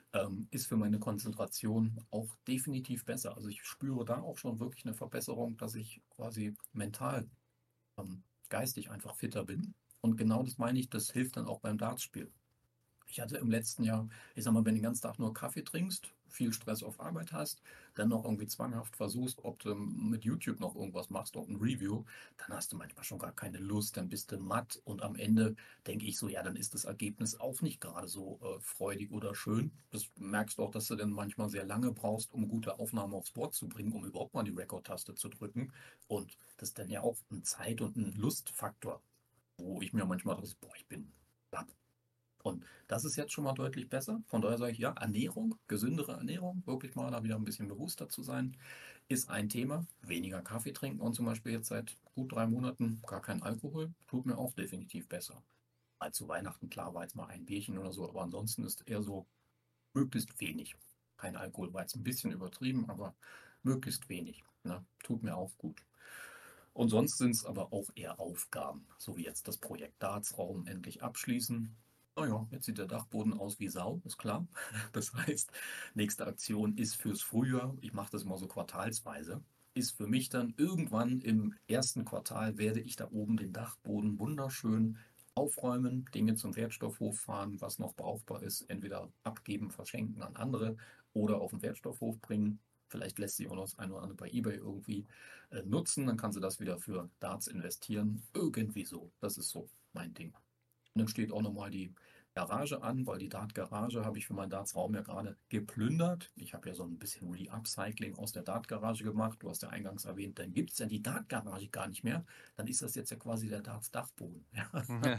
ähm, ist für meine Konzentration auch definitiv besser. Also ich spüre da auch schon wirklich eine Verbesserung, dass ich quasi mental, ähm, geistig einfach fitter bin. Und genau das meine ich, das hilft dann auch beim Dartspiel. Ich hatte im letzten Jahr, ich sag mal, wenn du den ganzen Tag nur Kaffee trinkst, viel Stress auf Arbeit hast, dann noch irgendwie zwanghaft versuchst, ob du mit YouTube noch irgendwas machst, auch ein Review, dann hast du manchmal schon gar keine Lust, dann bist du matt und am Ende denke ich so, ja, dann ist das Ergebnis auch nicht gerade so äh, freudig oder schön. Das merkst du auch, dass du dann manchmal sehr lange brauchst, um gute Aufnahmen aufs Board zu bringen, um überhaupt mal die Record-Taste zu drücken. Und das ist dann ja auch ein Zeit- und ein Lustfaktor, wo ich mir manchmal dachte, boah, ich bin platt. Und das ist jetzt schon mal deutlich besser. Von daher sage ich, ja, Ernährung, gesündere Ernährung, wirklich mal da wieder ein bisschen bewusster zu sein, ist ein Thema. Weniger Kaffee trinken und zum Beispiel jetzt seit gut drei Monaten gar kein Alkohol, tut mir auch definitiv besser. Mal zu Weihnachten, klar, war jetzt mal ein Bierchen oder so, aber ansonsten ist eher so möglichst wenig. Kein Alkohol war jetzt ein bisschen übertrieben, aber möglichst wenig. Ne? Tut mir auch gut. Und sonst sind es aber auch eher Aufgaben, so wie jetzt das Projekt Dartsraum endlich abschließen. Naja, jetzt sieht der Dachboden aus wie Sau, ist klar. Das heißt, nächste Aktion ist fürs Frühjahr. Ich mache das immer so quartalsweise. Ist für mich dann irgendwann im ersten Quartal werde ich da oben den Dachboden wunderschön aufräumen, Dinge zum Wertstoffhof fahren, was noch brauchbar ist, entweder abgeben, verschenken an andere oder auf den Wertstoffhof bringen. Vielleicht lässt sich auch noch das eine oder andere bei eBay irgendwie äh, nutzen, dann kann sie das wieder für Darts investieren. Irgendwie so. Das ist so mein Ding. Und dann steht auch nochmal die Garage an, weil die Dart-Garage habe ich für meinen Darts-Raum ja gerade geplündert. Ich habe ja so ein bisschen Re-Upcycling aus der Dart-Garage gemacht. Du hast ja eingangs erwähnt, dann gibt es ja die Dart-Garage gar nicht mehr. Dann ist das jetzt ja quasi der Darts-Dachboden. Ja.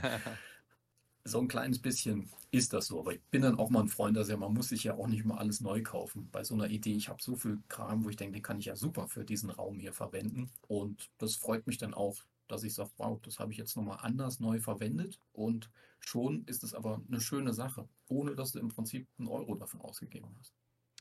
So ein kleines bisschen ist das so. Aber ich bin dann auch mal ein Freund, dass ja, man muss sich ja auch nicht mal alles neu kaufen. Bei so einer Idee, ich habe so viel Kram, wo ich denke, den kann ich ja super für diesen Raum hier verwenden. Und das freut mich dann auch, dass ich sage, wow, das habe ich jetzt nochmal anders neu verwendet. Und schon ist es aber eine schöne Sache, ohne dass du im Prinzip einen Euro davon ausgegeben hast.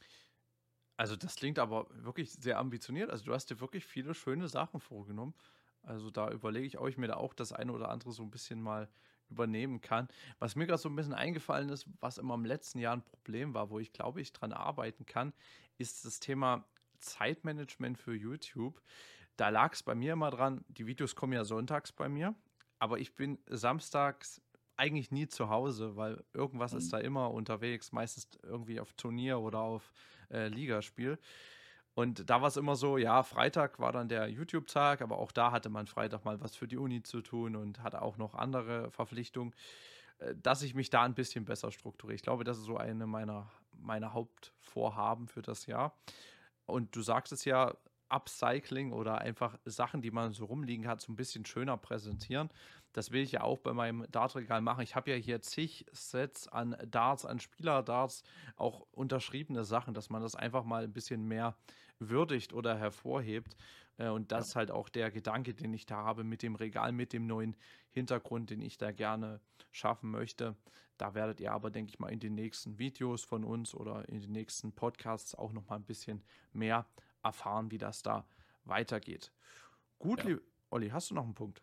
Also das klingt aber wirklich sehr ambitioniert. Also du hast dir wirklich viele schöne Sachen vorgenommen. Also da überlege ich, ob ich mir da auch das eine oder andere so ein bisschen mal übernehmen kann. Was mir gerade so ein bisschen eingefallen ist, was immer im letzten Jahr ein Problem war, wo ich glaube, ich dran arbeiten kann, ist das Thema Zeitmanagement für YouTube. Da lag es bei mir immer dran, die Videos kommen ja sonntags bei mir, aber ich bin samstags eigentlich nie zu Hause, weil irgendwas ist Und da immer unterwegs, meistens irgendwie auf Turnier oder auf äh, Ligaspiel. Und da war es immer so, ja, Freitag war dann der YouTube-Tag, aber auch da hatte man Freitag mal was für die Uni zu tun und hatte auch noch andere Verpflichtungen, äh, dass ich mich da ein bisschen besser strukturiere. Ich glaube, das ist so eine meiner, meiner Hauptvorhaben für das Jahr. Und du sagst es ja, Upcycling oder einfach Sachen, die man so rumliegen hat, so ein bisschen schöner präsentieren. Das will ich ja auch bei meinem Dartregal machen. Ich habe ja hier zig Sets an Darts, an Spielerdarts, auch unterschriebene Sachen, dass man das einfach mal ein bisschen mehr würdigt oder hervorhebt. Äh, Und das ja, ist halt auch der Gedanke, den ich da habe mit dem Regal, mit dem neuen Hintergrund, den ich da gerne schaffen möchte. Da werdet ihr aber, denke ich mal, in den nächsten Videos von uns oder in den nächsten Podcasts auch noch mal ein bisschen mehr erfahren, wie das da weitergeht. Gut, ja. lieb Olli, hast du noch einen Punkt?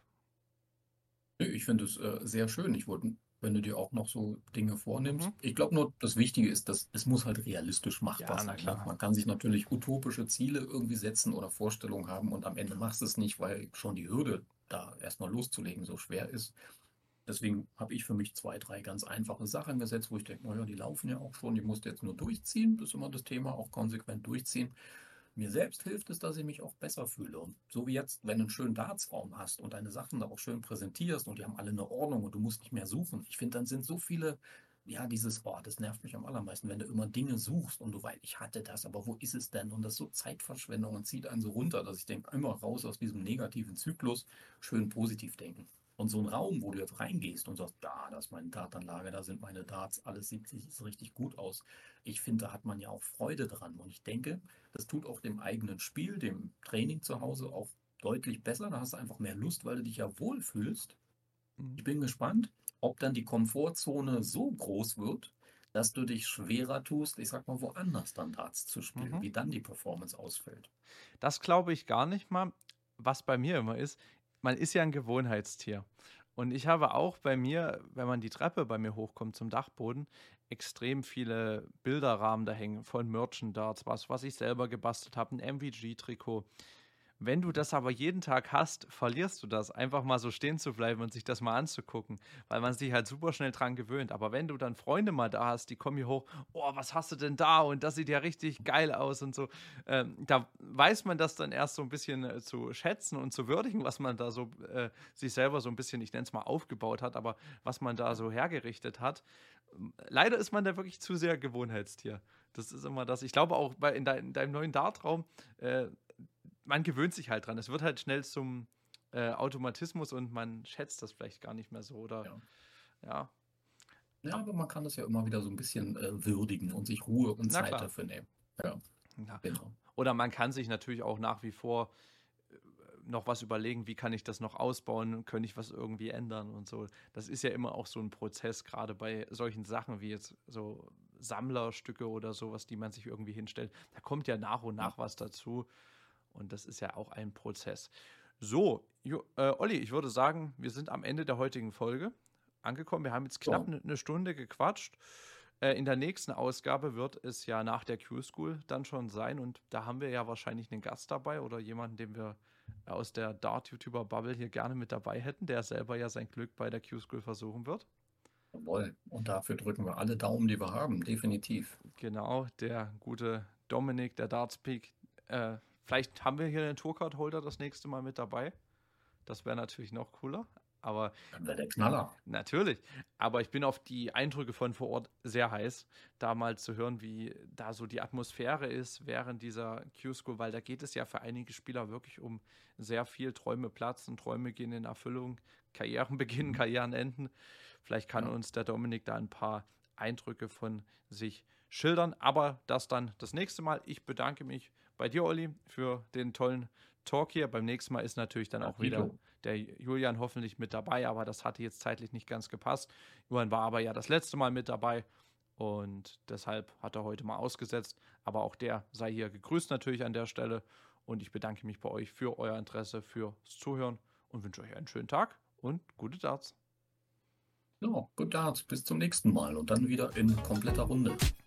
Nö, ich finde es äh, sehr schön. Ich wollte, wenn du dir auch noch so Dinge Mhm. vornimmst. Ich glaube nur, das Wichtige ist, dass es muss halt realistisch machbar Ja, na sein. Ne? klar. Man kann sich natürlich utopische Ziele irgendwie setzen oder Vorstellungen haben und am Ende machst du es nicht, weil schon die Hürde, da erstmal loszulegen, so schwer ist. Deswegen habe ich für mich zwei, drei ganz einfache Sachen gesetzt, wo ich denke, naja, die laufen ja auch schon, die musst du jetzt nur durchziehen. Das ist immer das Thema, auch konsequent durchziehen. Mir selbst hilft es, dass ich mich auch besser fühle. Und so wie jetzt, wenn du einen schönen Dartsraum hast und deine Sachen da auch schön präsentierst und die haben alle eine Ordnung und du musst nicht mehr suchen. Ich finde, dann sind so viele, ja, dieses, oh, das nervt mich am allermeisten, wenn du immer Dinge suchst und du weißt, ich hatte das, aber wo ist es denn? Und das ist so Zeitverschwendung und zieht einen so runter, dass ich denke, immer raus aus diesem negativen Zyklus, schön positiv denken. Und so ein Raum, wo du jetzt reingehst und sagst, da, das ist meine Dartanlage, da sind meine Darts, alles sieht, sieht richtig gut aus. Ich finde, da hat man ja auch Freude dran. Und ich denke, das tut auch dem eigenen Spiel, dem Training zu Hause auch deutlich besser. Da hast du einfach mehr Lust, weil du dich ja wohlfühlst. Mhm. Ich bin gespannt, ob dann die Komfortzone so groß wird, dass du dich schwerer tust, ich sag mal, woanders dann Darts zu spielen, Mhm. wie dann die Performance ausfällt. Das glaube ich gar nicht mal. Was bei mir immer ist, man ist ja ein Gewohnheitstier. Und ich habe auch bei mir, wenn man die Treppe bei mir hochkommt zum Dachboden, extrem viele Bilderrahmen da hängen von Merchant Darts, was, was ich selber gebastelt habe, ein M V G-Trikot. Wenn du das aber jeden Tag hast, verlierst du das, einfach mal so stehen zu bleiben und sich das mal anzugucken, weil man sich halt super schnell dran gewöhnt. Aber wenn du dann Freunde mal da hast, die kommen hier hoch, oh, was hast du denn da? Und das sieht ja richtig geil aus und so. Ähm, da weiß man das dann erst so ein bisschen äh, zu schätzen und zu würdigen, was man da so äh, sich selber so ein bisschen, ich nenne es mal, aufgebaut hat, aber was man da so hergerichtet hat. Leider ist man da wirklich zu sehr Gewohnheitstier. Das ist immer das. Ich glaube auch bei, in, de, in deinem neuen Dartraum, äh, man gewöhnt sich halt dran. Es wird halt schnell zum äh, Automatismus und man schätzt das vielleicht gar nicht mehr so. Oder Ja. ja. Ja, aber man kann das ja immer wieder so ein bisschen äh, würdigen und sich Ruhe und Na Zeit klar. dafür nehmen. Ja, Ja. genau. Oder man kann sich natürlich auch nach wie vor äh, noch was überlegen, wie kann ich das noch ausbauen, könnte ich was irgendwie ändern und so. Das ist ja immer auch so ein Prozess, gerade bei solchen Sachen wie jetzt so Sammlerstücke oder sowas, die man sich irgendwie hinstellt. Da kommt ja nach und Ja. nach was dazu. Und das ist ja auch ein Prozess. So, jo, äh, Olli, ich würde sagen, wir sind am Ende der heutigen Folge angekommen. Wir haben jetzt knapp So, eine ne Stunde gequatscht. Äh, in der nächsten Ausgabe wird es ja nach der Q-School dann schon sein. Und da haben wir ja wahrscheinlich einen Gast dabei oder jemanden, den wir aus der Dart-YouTuber-Bubble hier gerne mit dabei hätten, der selber ja sein Glück bei der Q-School versuchen wird. jawohl. Und dafür drücken wir alle Daumen, die wir haben, definitiv. Genau, der gute Dominik, der Dartspeak. Äh, vielleicht haben wir hier einen Tourcard-Holder das nächste Mal mit dabei. Das wäre natürlich noch cooler. Aber Dann wäre der Knaller. natürlich. Aber ich bin auf die Eindrücke von vor Ort sehr heiß, da mal zu hören, wie da so die Atmosphäre ist während dieser Q-School, weil da geht es ja für einige Spieler wirklich um sehr viel. Träume platzen, Träume gehen in Erfüllung, Karrieren beginnen, Mhm. Karrieren enden. Vielleicht kann Ja. uns der Dominik da ein paar Eindrücke von sich schildern, aber das dann das nächste Mal. Ich bedanke mich bei dir, Olli, für den tollen Talk hier. Beim nächsten Mal ist natürlich dann Ja, auch wieder Tito. der Julian hoffentlich mit dabei, aber das hatte jetzt zeitlich nicht ganz gepasst. Julian war aber ja das letzte Mal mit dabei und deshalb hat er heute mal ausgesetzt. Aber auch der sei hier gegrüßt natürlich an der Stelle und ich bedanke mich bei euch für euer Interesse, fürs Zuhören und wünsche euch einen schönen Tag und gute Darts. Ja, gut, Darts. Bis zum nächsten Mal und dann wieder in kompletter Runde.